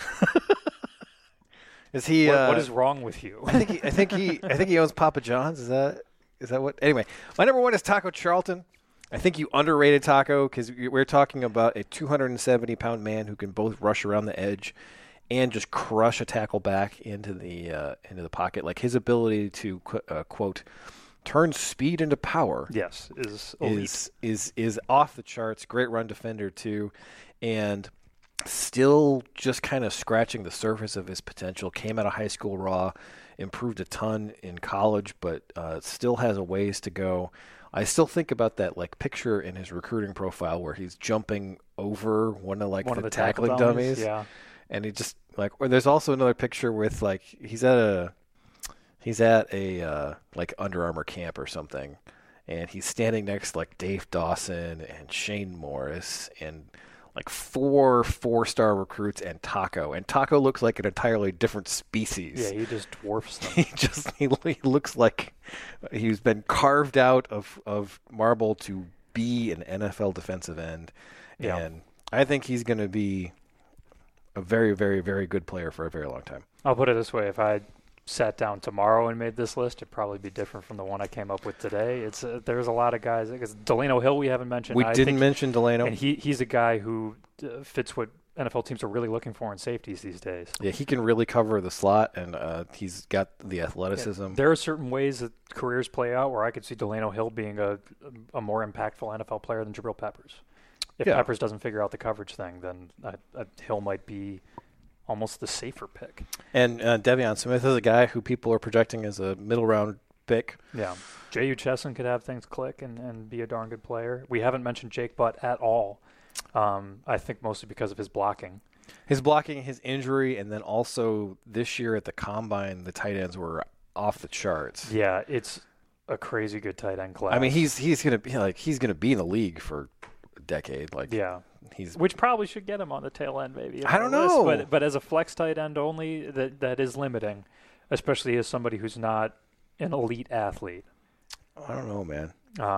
Is he? What is wrong with you? I think he owns Papa John's. Is that what? Anyway, my number 1 is Taco Charlton. I think you underrated Taco because we're talking about a 270-pound man who can both rush around the edge and just crush a tackle back into the pocket. Like his ability to quote turn speed into power. Yes, is elite. is off the charts. Great run defender too, and still just kind of scratching the surface of his potential. Came out of high school raw, improved a ton in college, but still has a ways to go. I still think about that like picture in his recruiting profile where he's jumping over one of the tackling dummies. Yeah. And he just like, or there's also another picture with like he's at a like Under Armour camp or something, and he's standing next to like Dave Dawson and Shane Morris and like 4 4-star recruits and Taco. And Taco looks like an entirely different species. Yeah, he just dwarfs them. he looks like he's been carved out of marble to be an NFL defensive end. Yeah. And I think he's going to be a very, very, very good player for a very long time. I'll put it this way. If I sat down tomorrow and made this list, it'd probably be different from the one I came up with today. It's there's a lot of guys. Because Delano Hill we haven't mentioned. We didn't mention Delano. And he's a guy who fits what NFL teams are really looking for in safeties these days. Yeah, he can really cover the slot, and he's got the athleticism. Yeah, there are certain ways that careers play out where I could see Delano Hill being a more impactful NFL player than Jabril Peppers. If Peppers doesn't figure out the coverage thing, then Hill might be almost the safer pick. And Devion Smith is a guy who people are projecting as a middle-round pick. Yeah. J.U. Chesson could have things click and be a darn good player. We haven't mentioned Jake Butt at all. I think mostly because of his blocking. His blocking, his injury, and then also this year at the Combine, the tight ends were off the charts. Yeah, it's a crazy good tight end class. I mean, he's gonna be in the league for a decade. Like, yeah. Which probably should get him on the tail end, maybe. I don't know. But as a flex tight end only, that is limiting, especially as somebody who's not an elite athlete. I don't know, man.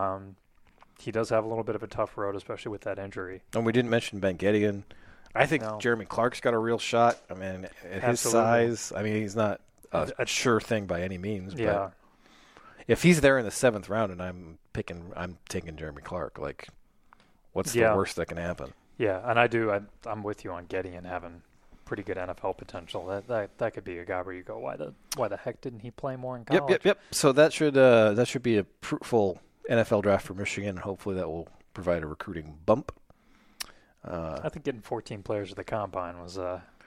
He does have a little bit of a tough road, especially with that injury. And we didn't mention Ben Gedeon. I think Jeremy Clark's got a real shot. I mean, at his size, I mean, he's not a sure thing by any means. Yeah. But if he's there in the 7th round and I'm taking Jeremy Clark, like, what's the worst that can happen? Yeah, and I'm with you on Gedeon having pretty good NFL potential. That could be a guy where you go, why the heck didn't he play more in college? Yep. So that should be a fruitful NFL draft for Michigan, and hopefully that will provide a recruiting bump. I think getting 14 players at the Combine was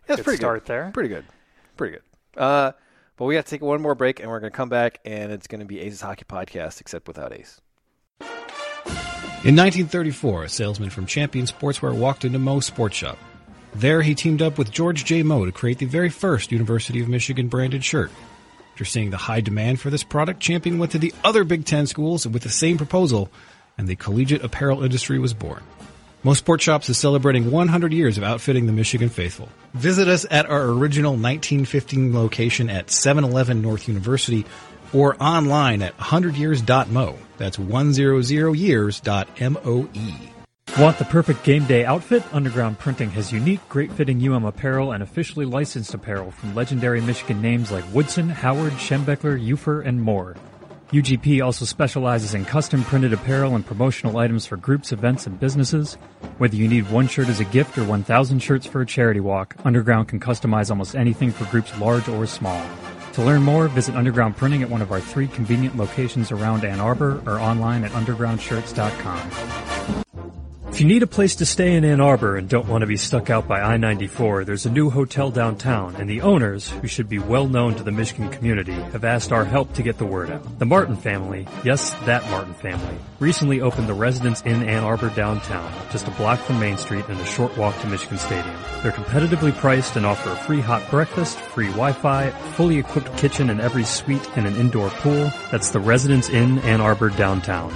That's Good pretty start good. there. Pretty good. Pretty good. But we got to take one more break, and we're going to come back, and it's going to be Ace's Hockey Podcast, except without Ace. In 1934, a salesman from Champion Sportswear walked into Moe's Sports Shop. There, he teamed up with George J. Moe to create the very first University of Michigan branded shirt. After seeing the high demand for this product, Champion went to the other Big Ten schools with the same proposal, and the collegiate apparel industry was born. Moe Sports Shops is celebrating 100 years of outfitting the Michigan faithful. Visit us at our original 1915 location at 711 North University or online at 100years.mo. That's 100years.moe. Want the perfect game day outfit? Underground Printing has unique, great-fitting apparel and officially licensed apparel from legendary Michigan names like Woodson, Howard, Schembechler, Ufer, and more. UGP also specializes in custom printed apparel and promotional items for groups, events, and businesses. Whether you need one shirt as a gift or 1,000 shirts for a charity walk, Underground can customize almost anything for groups large or small. To learn more, visit Underground Printing at one of our 3 convenient locations around Ann Arbor or online at undergroundshirts.com. If you need a place to stay in Ann Arbor and don't want to be stuck out by I-94, there's a new hotel downtown, and the owners, who should be well known to the Michigan community, have asked our help to get the word out. The Martin family, yes, that Martin family, recently opened the Residence Inn Ann Arbor downtown, just a block from Main Street and a short walk to Michigan Stadium. They're competitively priced and offer a free hot breakfast, free Wi-Fi, fully equipped kitchen in every suite, and an indoor pool. That's the Residence Inn Ann Arbor downtown.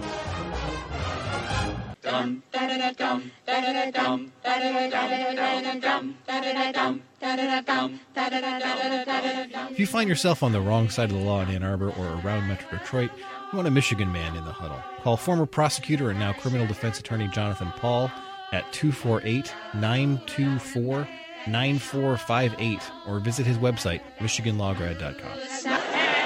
If you find yourself on the wrong side of the law in Ann Arbor or around Metro Detroit, you want a Michigan man in the huddle. Call former prosecutor and now criminal defense attorney Jonathan Paul at 248-924-9458 or visit his website, michiganlawgrad.com.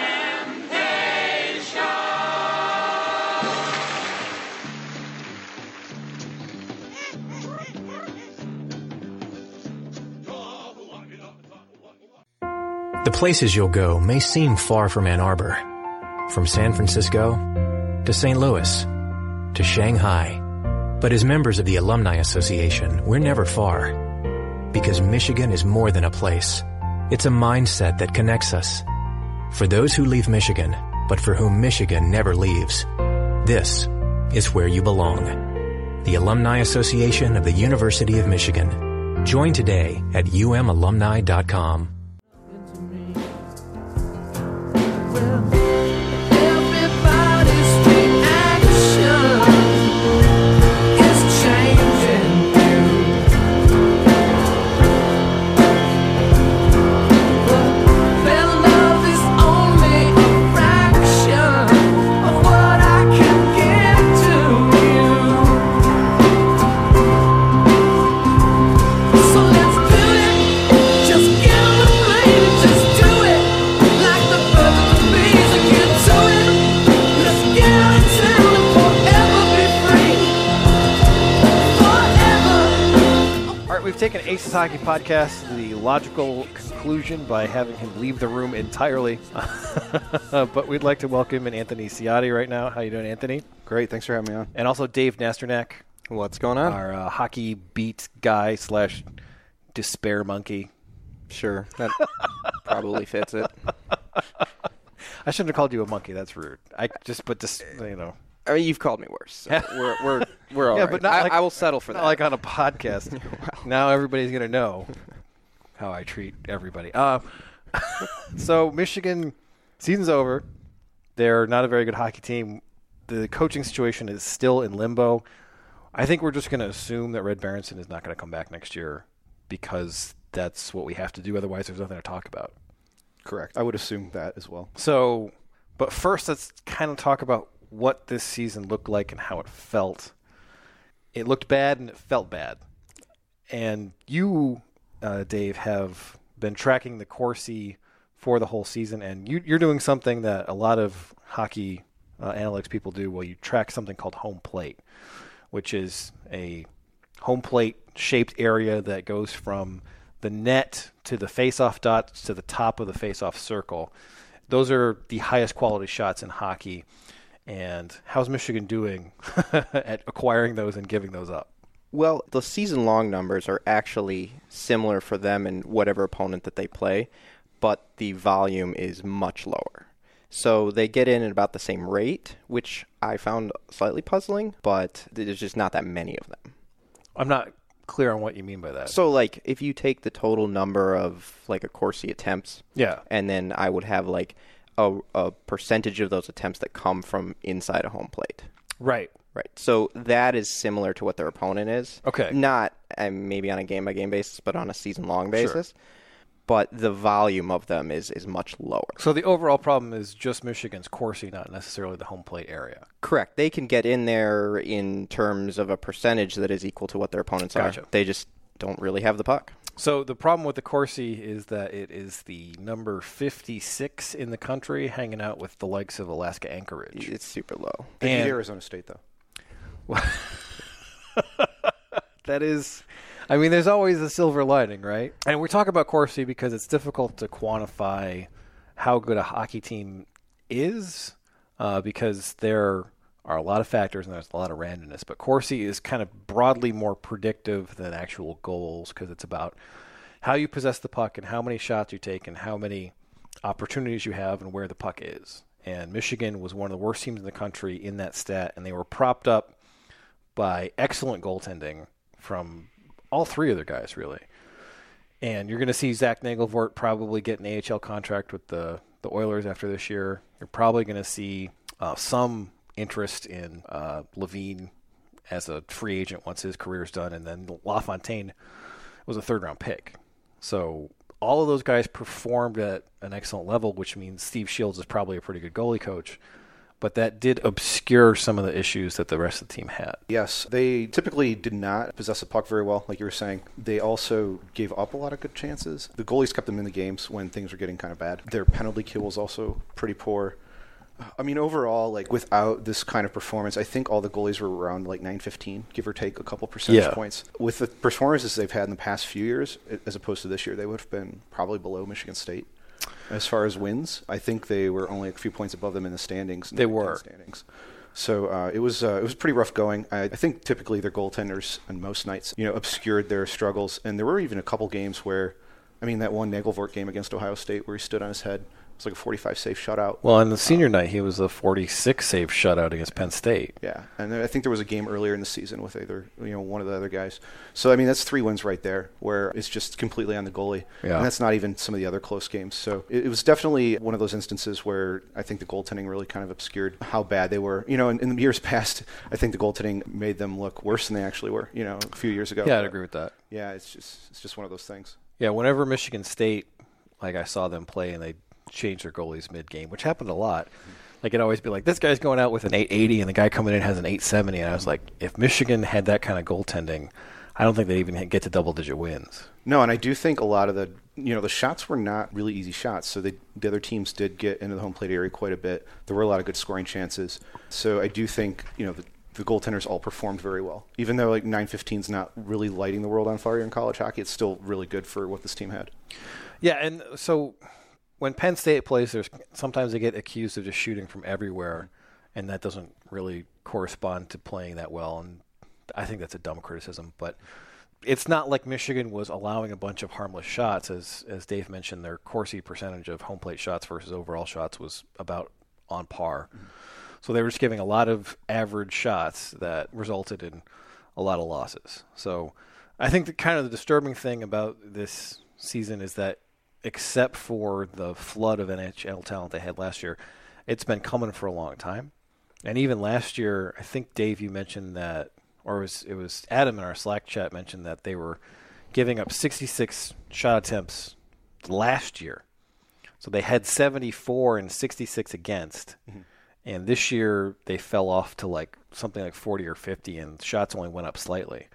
The places you'll go may seem far from Ann Arbor. From San Francisco to St. Louis to Shanghai. But as members of the Alumni Association, we're never far. Because Michigan is more than a place. It's a mindset that connects us. For those who leave Michigan, but for whom Michigan never leaves, this is where you belong. The Alumni Association of the University of Michigan. Join today at umalumni.com. Taken Ace's Hockey Podcast to the logical conclusion by having him leave the room entirely. But we'd like to welcome in Anthony Ciotti right now. How you doing, Anthony? Great. Thanks for having me on. And also Dave Nasternak. What's going on? Our hockey beat guy / despair monkey. Sure. That probably fits it. I shouldn't have called you a monkey. That's rude. I just put this, I mean, you've called me worse. So we're all right. But not I will settle for not that. like on a podcast. Wow. Now everybody's going to know how I treat everybody. So Michigan, season's over. They're not a very good hockey team. The coaching situation is still in limbo. I think we're just going to assume that Red Berenson is not going to come back next year because that's what we have to do. Otherwise, there's nothing to talk about. Correct. I would assume that as well. So, but first, let's kind of talk about what this season looked like and how it felt. It looked bad and it felt bad. And you, Dave, have been tracking the Corsi for the whole season, and you're doing something that a lot of hockey analytics people do. Well, you track something called home plate, which is a home plate shaped area that goes from the net to the face-off dots to the top of the face-off circle. Those are the highest quality shots in hockey. And how's Michigan doing at acquiring those and giving those up? Well, the season-long numbers are actually similar for them and whatever opponent that they play, but the volume is much lower. So they get in at about the same rate, which I found slightly puzzling, but there's just not that many of them. I'm not clear on what you mean by that. So, like, if you take the total number of, like, a Corsi attempts, yeah, and then I would have, like, a percentage of those attempts that come from inside a home plate. Right. Right. So that is similar to what their opponent is. Okay. Not maybe on a game-by-game basis, but on a season-long basis. Sure. But the volume of them is much lower. So the overall problem is just Michigan's Corsi, not necessarily the home plate area. Correct. They can get in there in terms of a percentage that is equal to what their opponents Gotcha. are. They just don't really have the puck. So the problem with the Corsi is that it is the number 56 in the country, hanging out with the likes of Alaska Anchorage. It's super low. They beat Arizona State, though. That is, I mean, there's always a silver lining, right? And we're talking about Corsi because it's difficult to quantify how good a hockey team is because there are a lot of factors and there's a lot of randomness. But Corsi is kind of broadly more predictive than actual goals because it's about how you possess the puck and how many shots you take and how many opportunities you have and where the puck is. And Michigan was one of the worst teams in the country in that stat, and they were propped up by excellent goaltending from all three of their guys, really. And you're going to see Zach Nagelvoort probably get an AHL contract with the Oilers after this year. You're probably going to see some interest in Levine as a free agent once his career is done. And then LaFontaine was a third-round pick. So all of those guys performed at an excellent level, which means Steve Shields is probably a pretty good goalie coach. But that did obscure some of the issues that the rest of the team had. Yes, they typically did not possess the puck very well, like you were saying. They also gave up a lot of good chances. The goalies kept them in the games when things were getting kind of bad. Their penalty kill was also pretty poor. I mean, overall, like without this kind of performance, I think all the goalies were around like 915, give or take a couple percentage points. With the performances they've had in the past few years, as opposed to this year, they would have been probably below Michigan State. As far as wins, I think they were only a few points above them in the standings. They were. Standings. So it was pretty rough going. I think typically their goaltenders on most nights, obscured their struggles. And there were even a couple games where, I mean, that one Nagelvoort game against Ohio State where he stood on his head. It was like a 45 save shutout. Well, on the senior night, he was a 46 save shutout against Penn State. Yeah, and I think there was a game earlier in the season with either one of the other guys. So I mean, that's 3 wins right there, where it's just completely on the goalie, and that's not even some of the other close games. So it was definitely one of those instances where I think the goaltending really kind of obscured how bad they were. In the years past, I think the goaltending made them look worse than they actually were. A few years ago. Yeah, I'd agree with that. Yeah, it's just one of those things. Yeah, whenever Michigan State, like I saw them play and they change their goalies mid-game, which happened a lot. Like, it'd always be like, this guy's going out with an 880 and the guy coming in has an 870. And I was like, if Michigan had that kind of goaltending, I don't think they'd even get to double-digit wins. No, and I do think a lot of the shots were not really easy shots. So the other teams did get into the home plate area quite a bit. There were a lot of good scoring chances. So I do think, the goaltenders all performed very well. Even though, 915 is not really lighting the world on fire in college hockey, it's still really good for what this team had. Yeah, and so when Penn State plays, sometimes they get accused of just shooting from everywhere, and that doesn't really correspond to playing that well. And I think that's a dumb criticism. But it's not like Michigan was allowing a bunch of harmless shots. As Dave mentioned, their Corsi percentage of home plate shots versus overall shots was about on par. Mm-hmm. So they were just giving a lot of average shots that resulted in a lot of losses. So I think the disturbing thing about this season is that except for the flood of NHL talent they had last year, it's been coming for a long time. And even last year, I think, Dave, you mentioned that, or it was Adam in our Slack chat mentioned that they were giving up 66 shot attempts last year. So they had 74 and 66 against. Mm-hmm. And this year they fell off to something like 40 or 50, and shots only went up slightly.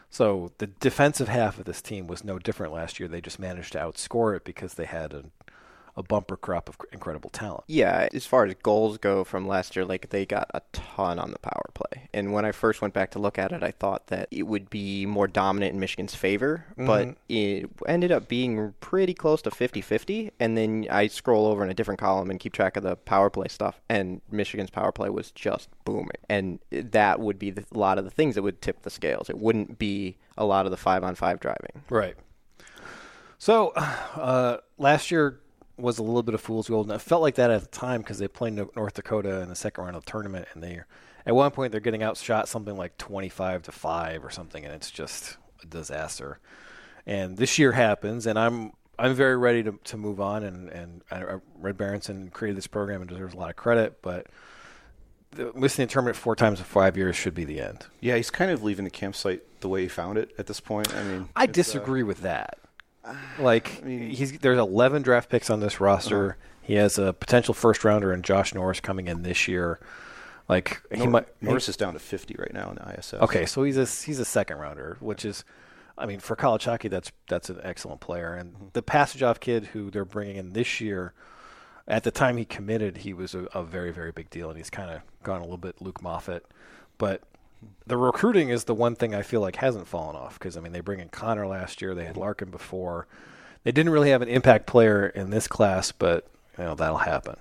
So the defensive half of this team was no different last year. They just managed to outscore it because they had a bumper crop of incredible talent. Yeah, as far as goals go from last year, like they got a ton on the power play. And when I first went back to look at it, I thought that it would be more dominant in Michigan's favor, but it ended up being pretty close to 50-50. And then I scroll over in a different column and keep track of the power play stuff, and Michigan's power play was just booming. And that would be a lot of the things that would tip the scales. It wouldn't be a lot of the 5-on-5 driving. Right. So last year was a little bit of fool's gold, and it felt like that at the time because they played North Dakota in the second round of the tournament, and at one point they're getting outshot something like 25-5 or something, and it's just a disaster. And this year happens, and I'm very ready to move on, and Red Berenson created this program and deserves a lot of credit, but missing the tournament 4 times in 5 years should be the end. Yeah, he's kind of leaving the campsite the way he found it at this point. I mean, I disagree with that. Like, there's 11 draft picks on this roster. He has a potential first rounder in Josh Norris coming in this year. Like, Norris is down to 50 right now in the ISS. Okay, so he's a second rounder, which is, I mean, for college hockey, that's an excellent player. And the Passage-Off kid who they're bringing in this year, at the time he committed, he was a very, very big deal, and he's kind of gone a little bit Luke Moffett. But the recruiting is the one thing I feel like hasn't fallen off because, I mean, they bring in Connor last year. They had Larkin before. They didn't really have an impact player in this class, but, that'll happen.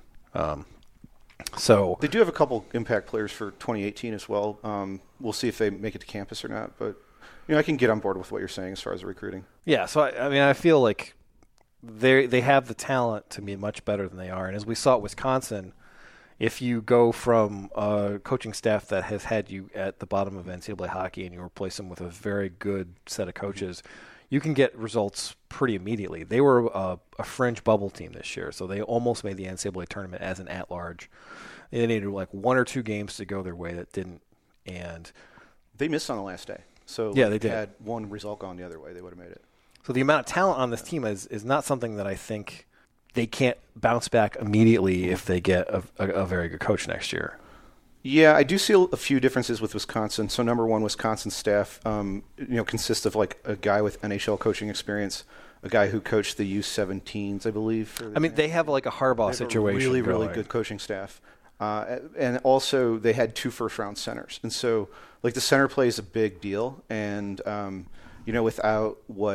So they do have a couple impact players for 2018 as well. We'll see if they make it to campus or not. But, I can get on board with what you're saying as far as the recruiting. Yeah, so, I feel like they have the talent to be much better than they are. And as we saw at Wisconsin, if you go from a coaching staff that has had you at the bottom of NCAA hockey and you replace them with a very good set of coaches, you can get results pretty immediately. They were a fringe bubble team this year, so they almost made the NCAA tournament as an at-large. They needed like 1 or 2 games to go their way that didn't. And they missed on the last day. So yeah, they did. Had one result gone the other way, they would have made it. So the amount of talent on this team is not something that I think they can't bounce back immediately if they get a very good coach next year. Yeah, I do see a few differences with Wisconsin. So number one, Wisconsin staff, consists of like a guy with NHL coaching experience, a guy who coached the U17s, I believe. They have like a Harbaugh situation. Really, really good coaching staff. And also they had 2 first-round centers. And so like the center play is a big deal. And, without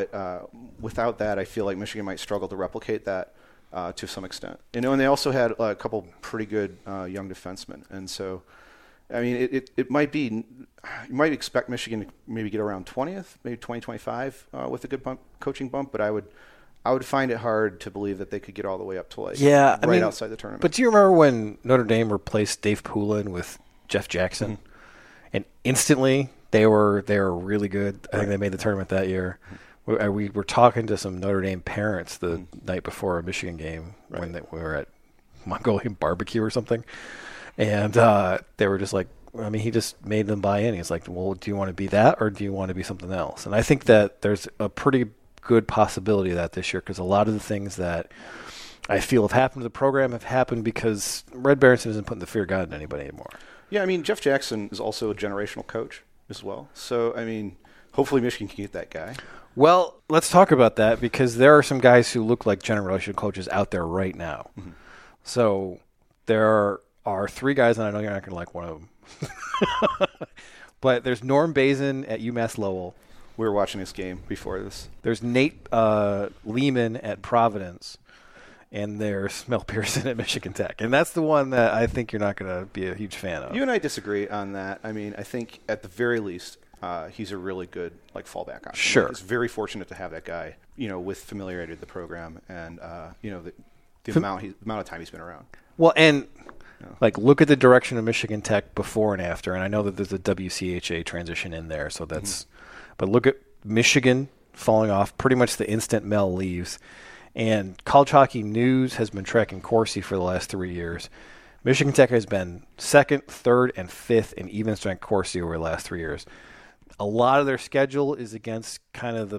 that, I feel like Michigan might struggle to replicate that. To some extent, and they also had a couple pretty good young defensemen, and so, I mean, it might be you might expect Michigan to maybe get around 20th, maybe 2025 with a good coaching bump, but I would find it hard to believe that they could get all the way up to like outside the tournament. But do you remember when Notre Dame replaced Dave Poulin with Jeff Jackson, and instantly they were really good? I think they made the tournament that year. We were talking to some Notre Dame parents the night before a Michigan game when we were at Mongolian barbecue or something. And they were just like, he just made them buy in. He's like, well, do you want to be that or do you want to be something else? And I think that there's a pretty good possibility of that this year because a lot of the things that I feel have happened to the program have happened because Red Berenson isn't putting the fear of God in anybody anymore. Yeah, Jeff Jackson is also a generational coach as well. So, hopefully Michigan can get that guy. Well, let's talk about that because there are some guys who look like generational coaches out there right now. Mm-hmm. So there are 3 guys, and I know you're not going to like one of them. But there's Norm Bazin at UMass Lowell. We were watching this game before this. There's Nate Lehman at Providence. And there's Mel Pearson at Michigan Tech. And that's the one that I think you're not going to be a huge fan of. You and I disagree on that. I think at the very least – he's a really good fallback option. Sure, he's very fortunate to have that guy, with familiarity with the program and the amount of time he's been around. Well, and look at the direction of Michigan Tech before and after, and I know that there's a WCHA transition in there, so that's. But look at Michigan falling off pretty much the instant Mel leaves, and College Hockey News has been tracking Corsi for the last 3 years. Michigan Tech has been 2nd, 3rd, and 5th in even strength Corsi over the last 3 years. A lot of their schedule is against kind of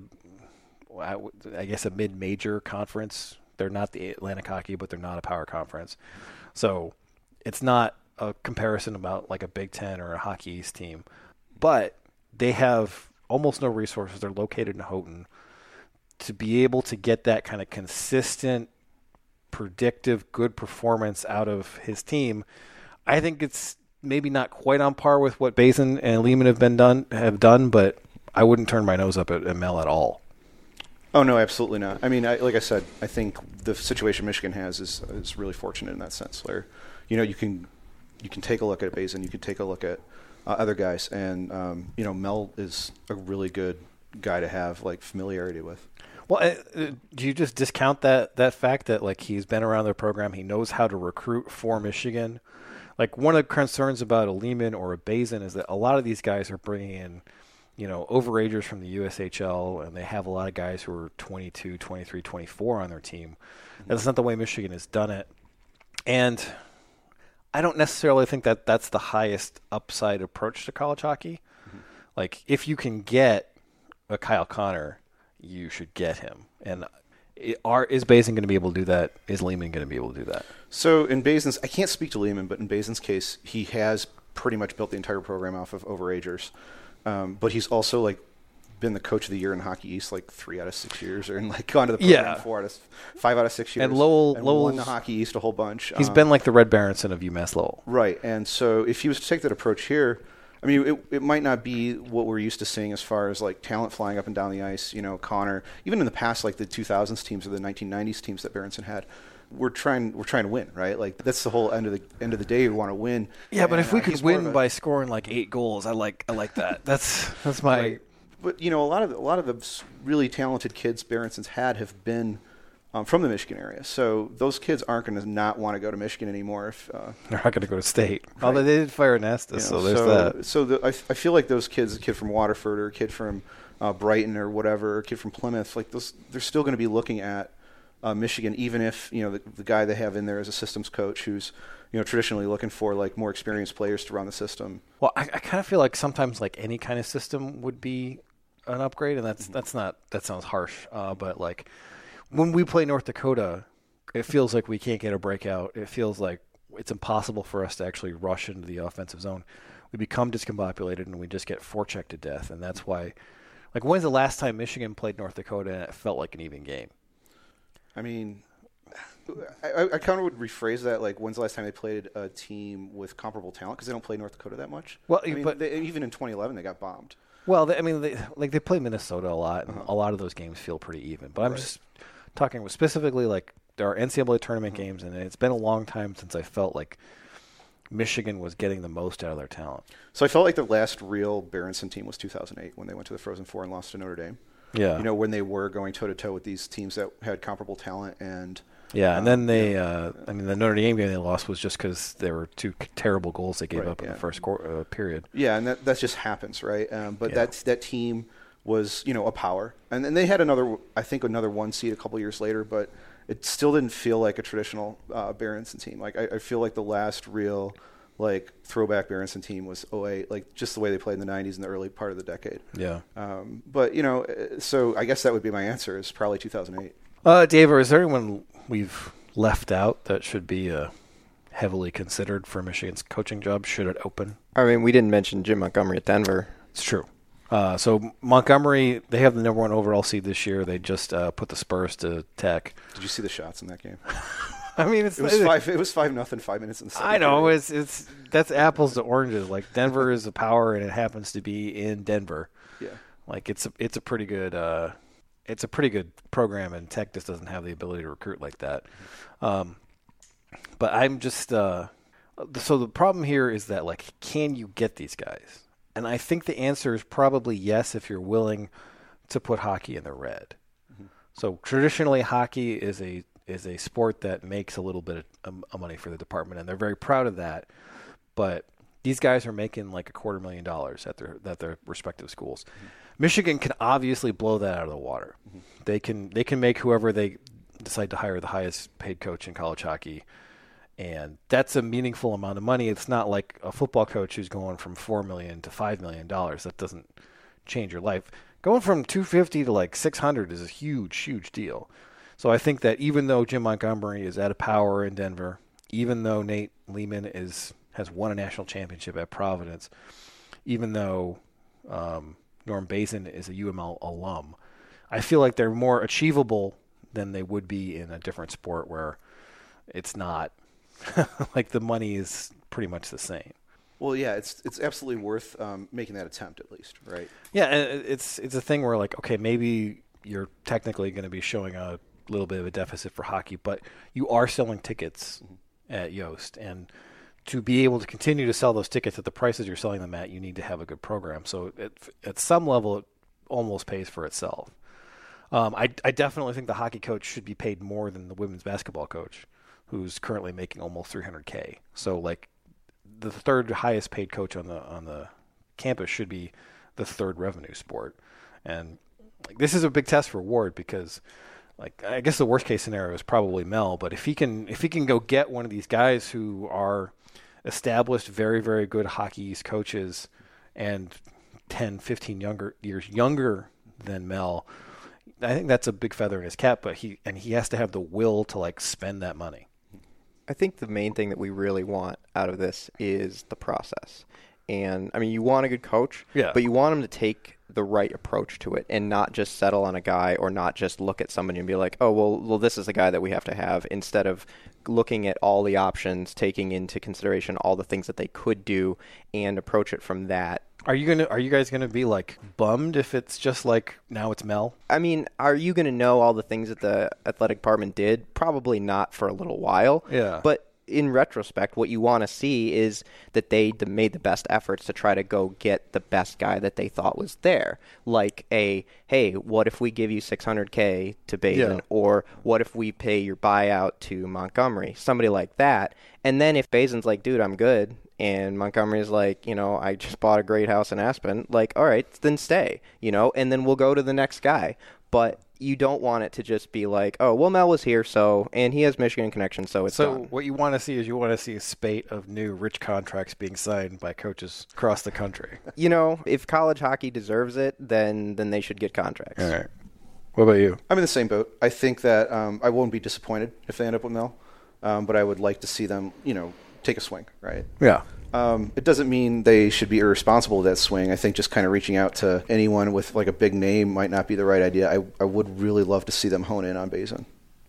a mid-major conference. They're not the Atlantic Hockey, but they're not a power conference. So it's not a comparison about like a Big Ten or a Hockey East team. But they have almost no resources. They're located in Houghton. To be able to get that kind of consistent predictive, good performance out of his team. I think it's maybe not quite on par with what Bazin and Lehman have done, but I wouldn't turn my nose up at Mel at all. Oh, no, absolutely not. I mean, like I said, I think the situation Michigan has is really fortunate in that sense. Where, you can take a look at Bazin, you can take a look at other guys, and Mel is a really good guy to have like familiarity with. Well, do you just discount that fact that like he's been around their program, he knows how to recruit for Michigan? Like one of the concerns about a Lehman or a Bazin is that a lot of these guys are bringing in, overagers from the USHL, and they have a lot of guys who are 22, 23, 24 on their team. That's not the way Michigan has done it. And I don't necessarily think that that's the highest upside approach to college hockey. Mm-hmm. Like, if you can get a Kyle Connor, you should get him. And is Bazin going to be able to do that? Is Lehman going to be able to do that? So in Bazin's, I can't speak to Lehman, but in Bazin's case, he has pretty much built the entire program off of overagers. But he's also been the coach of the year in Hockey East 3 out of 6 years, or gone to the program 5 out of 6 years. And Lowell won the Hockey East a whole bunch. He's been like the Red Berenson of UMass Lowell. Right, and so if he was to take that approach here, I mean, it might not be what we're used to seeing as far as talent flying up and down the ice. Connor, even in the past, the 2000s teams or the 1990s teams that Berenson had. We're trying to win, right? That's the whole end of the day. We want to win. Yeah, but if we could win by scoring 8 goals, I like that. That's my. Right. But a lot of the really talented kids Berenson's had have been from the Michigan area. So those kids aren't going to not want to go to Michigan anymore. If they're not going to go to state. Right. Although they did fire Nestus, so there's that. So I feel like those kids, a kid from Waterford or a kid from Brighton or whatever, a kid from Plymouth, those, they're still going to be looking at Michigan, even if the guy they have in there is a systems coach who's traditionally looking for more experienced players to run the system. Well, I kind of feel like sometimes any kind of system would be an upgrade, and that sounds harsh, but when we play North Dakota, it feels like we can't get a breakout. It feels like it's impossible for us to actually rush into the offensive zone. We become discombobulated, and we just get forechecked to death, and that's why. When's the last time Michigan played North Dakota and it felt like an even game? I mean, I kind of would rephrase that when's the last time they played a team with comparable talent, because they don't play North Dakota that much. Well, but even in 2011 they got bombed. Well, they play Minnesota a lot, and a lot of those games feel pretty even. But I'm just talking specifically there are NCAA tournament games, and it's been a long time since I felt like Michigan was getting the most out of their talent. So I felt like the last real Berenson team was 2008 when they went to the Frozen Four and lost to Notre Dame. Yeah, when they were going toe-to-toe with these teams that had comparable talent. And and then they, the Notre Dame game they lost was just because there were 2 terrible goals they gave up in the first period. Yeah, and that just happens, right? But that team was, a power. And then they had another 1 seed a couple years later, but it still didn't feel like a traditional Berenson team. I feel like the last real throwback Berenson team was 08, just the way they played in the 90s and the early part of the decade. Yeah. But, so I guess that would be my answer, is probably 2008. Dave, is there anyone we've left out that should be heavily considered for Michigan's coaching job should it open? I mean, we didn't mention Jim Montgomery at Denver. It's true. So Montgomery, they have the number 1 overall seed this year. They just put the Spurs to Tech. Did you see the shots in that game? I mean, it was 5-0, 5 minutes in the second. I know it's that's apples to oranges. Denver is a power, and it happens to be in Denver. Yeah, it's a pretty good program, and Tech just doesn't have the ability to recruit like that. But I'm just so the problem here is that can you get these guys? And I think the answer is probably yes if you're willing to put hockey in the red. Mm-hmm. So traditionally, hockey is a sport that makes a little bit of money for the department, and they're very proud of that. But these guys are making $250,000 at their respective schools. Mm-hmm. Michigan can obviously blow that out of the water. Mm-hmm. They can make whoever they decide to hire the highest paid coach in college hockey, and that's a meaningful amount of money. It's not like a football coach who's going from $4 million to $5 million. That doesn't change your life. Going from $250 to $600 is a huge deal. So I think that even though Jim Montgomery is at a power in Denver, even though Nate Lehman has won a national championship at Providence, even though Norm Bazin is a UML alum, I feel like they're more achievable than they would be in a different sport where it's not like the money is pretty much the same. Well, yeah, it's absolutely worth making that attempt at least, right? Yeah, and it's a thing where like, okay, maybe you're technically going to be showing a little bit of a deficit for hockey, but you are selling tickets at Yost, and to be able to continue to sell those tickets at the prices you're selling them at, you need to have a good program. So at some level, it almost pays for itself. I definitely think the hockey coach should be paid more than the women's basketball coach, who's currently making almost $300K. So like the third highest paid coach on the campus should be the third revenue sport. And like, this is a big test for Ward because like I guess the worst case scenario is probably Mel, but if he can go get one of these guys who are established, very, very good hockey coaches and 10, 15 years younger than Mel, I think that's a big feather in his cap, but he has to have the will to like spend that money. I think the main thing that we really want out of this is the process. And, I mean, you want a good coach, but you want him to take the right approach to it and not just settle on a guy or not just look at somebody and be like, oh, well, this is the guy that we have to have, instead of looking at all the options, taking into consideration all the things that they could do and approach it from that. Are you guys gonna be like bummed if it's just like now it's Mel? I mean, are you gonna know all the things that the athletic department did? Probably not for a little while. Yeah. But in retrospect, what you want to see is that they made the best efforts to try to go get the best guy that they thought was there. Like hey, what if we give you $600K to Bazin, or what if we pay your buyout to Montgomery? Somebody like that. And then if Bazin's like, dude, I'm good, and Montgomery's like, I just bought a great house in Aspen, like, all right, then stay, and then we'll go to the next guy. But you don't want it to just be like, oh, well, Mel was here, and he has Michigan connections, so it's done. So what you want to see is a spate of new rich contracts being signed by coaches across the country. If college hockey deserves it, then they should get contracts. All right. What about you? I'm in the same boat. I think that I won't be disappointed if they end up with Mel, but I would like to see them, take a swing, right? Yeah. It doesn't mean they should be irresponsible with that swing. I think just kind of reaching out to anyone with like a big name might not be the right idea. I would really love to see them hone in on Bazin.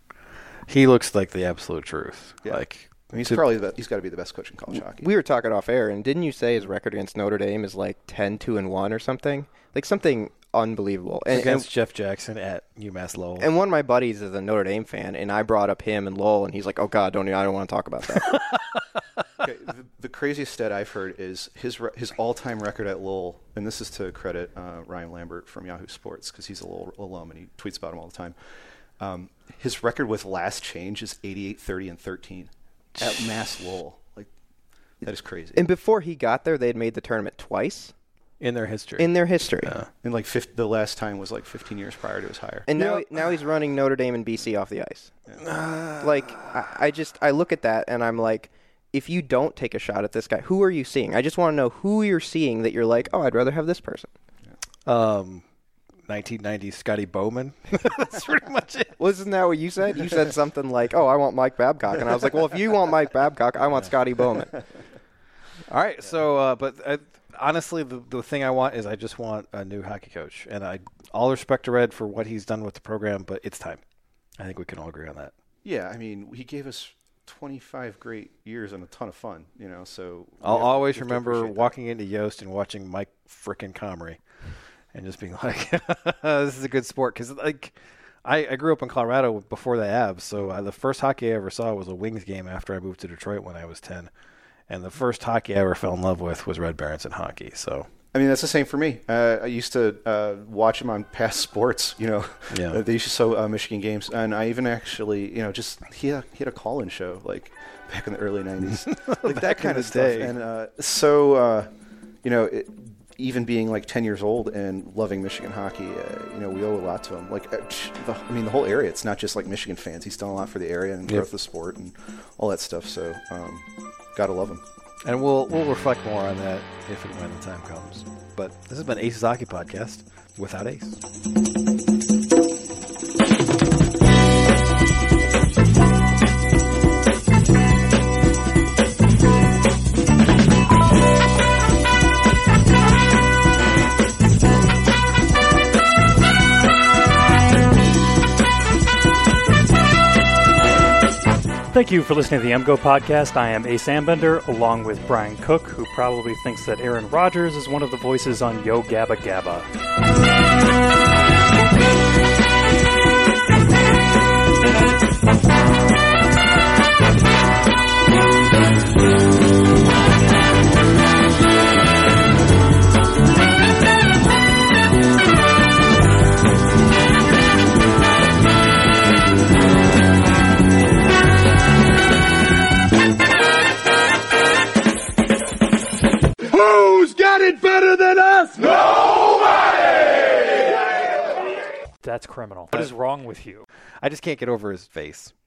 He looks like the absolute truth. Yeah. Like, he's got to be the best coach in college hockey. We were talking off air, and didn't you say his record against Notre Dame is like 10-2-1 or something? Like something unbelievable. Against Jeff Jackson at UMass Lowell. And one of my buddies is a Notre Dame fan, and I brought up him and Lowell, and he's like, oh, God, I don't want to talk about that. Okay, the craziest stat I've heard is his all-time record at Lowell, and this is to credit Ryan Lambert from Yahoo Sports because he's a Lowell alum and he tweets about him all the time. His record with last change is 88, 30, and 13 at Mass Lowell. Like, that is crazy. And before he got there, they had made the tournament twice. In their history. Yeah. And like the last time was like 15 years prior to his hire. And now he's running Notre Dame and BC off the ice. Yeah. I look at that and I'm like, if you don't take a shot at this guy, who are you seeing? I just want to know who you're seeing that you're like, oh, I'd rather have this person. 1990 Scotty Bowman. That's pretty much it. Wasn't that what you said? You said something like, oh, I want Mike Babcock. And I was like, well, if you want Mike Babcock, I want Scotty Bowman. All right. So, honestly, the thing I want is I just want a new hockey coach. And all respect to Red for what he's done with the program, but it's time. I think we can all agree on that. Yeah, I mean, he gave us 25 great years and a ton of fun, so I'll always remember walking into Yost and watching Mike frickin' Comrie and just being like, this is a good sport. Because, I grew up in Colorado before the Avs, so the first hockey I ever saw was a Wings game after I moved to Detroit when I was 10. And the first hockey I ever fell in love with was Red Berenson hockey, so... I mean, that's the same for me. I used to watch him on past sports, Yeah. They used to show Michigan games. And I even actually, he had a call-in show, like, back in the early 90s. Like, that kind of stuff. Day. And, even being, like, 10 years old and loving Michigan hockey, we owe a lot to him. Like, the whole area. It's not just, like, Michigan fans. He's done a lot for the area and growth of the sport and all that stuff. So, gotta love him. And we'll reflect more on that if and when the time comes. But this has been Ace's Hockey Podcast without Ace. Thank you for listening to the MGO podcast. I am Ace Ambender, along with Brian Cook, who probably thinks that Aaron Rodgers is one of the voices on Yo Gabba Gabba. Who's got it better than us? Nobody! That's criminal. What is wrong with you? I just can't get over his face.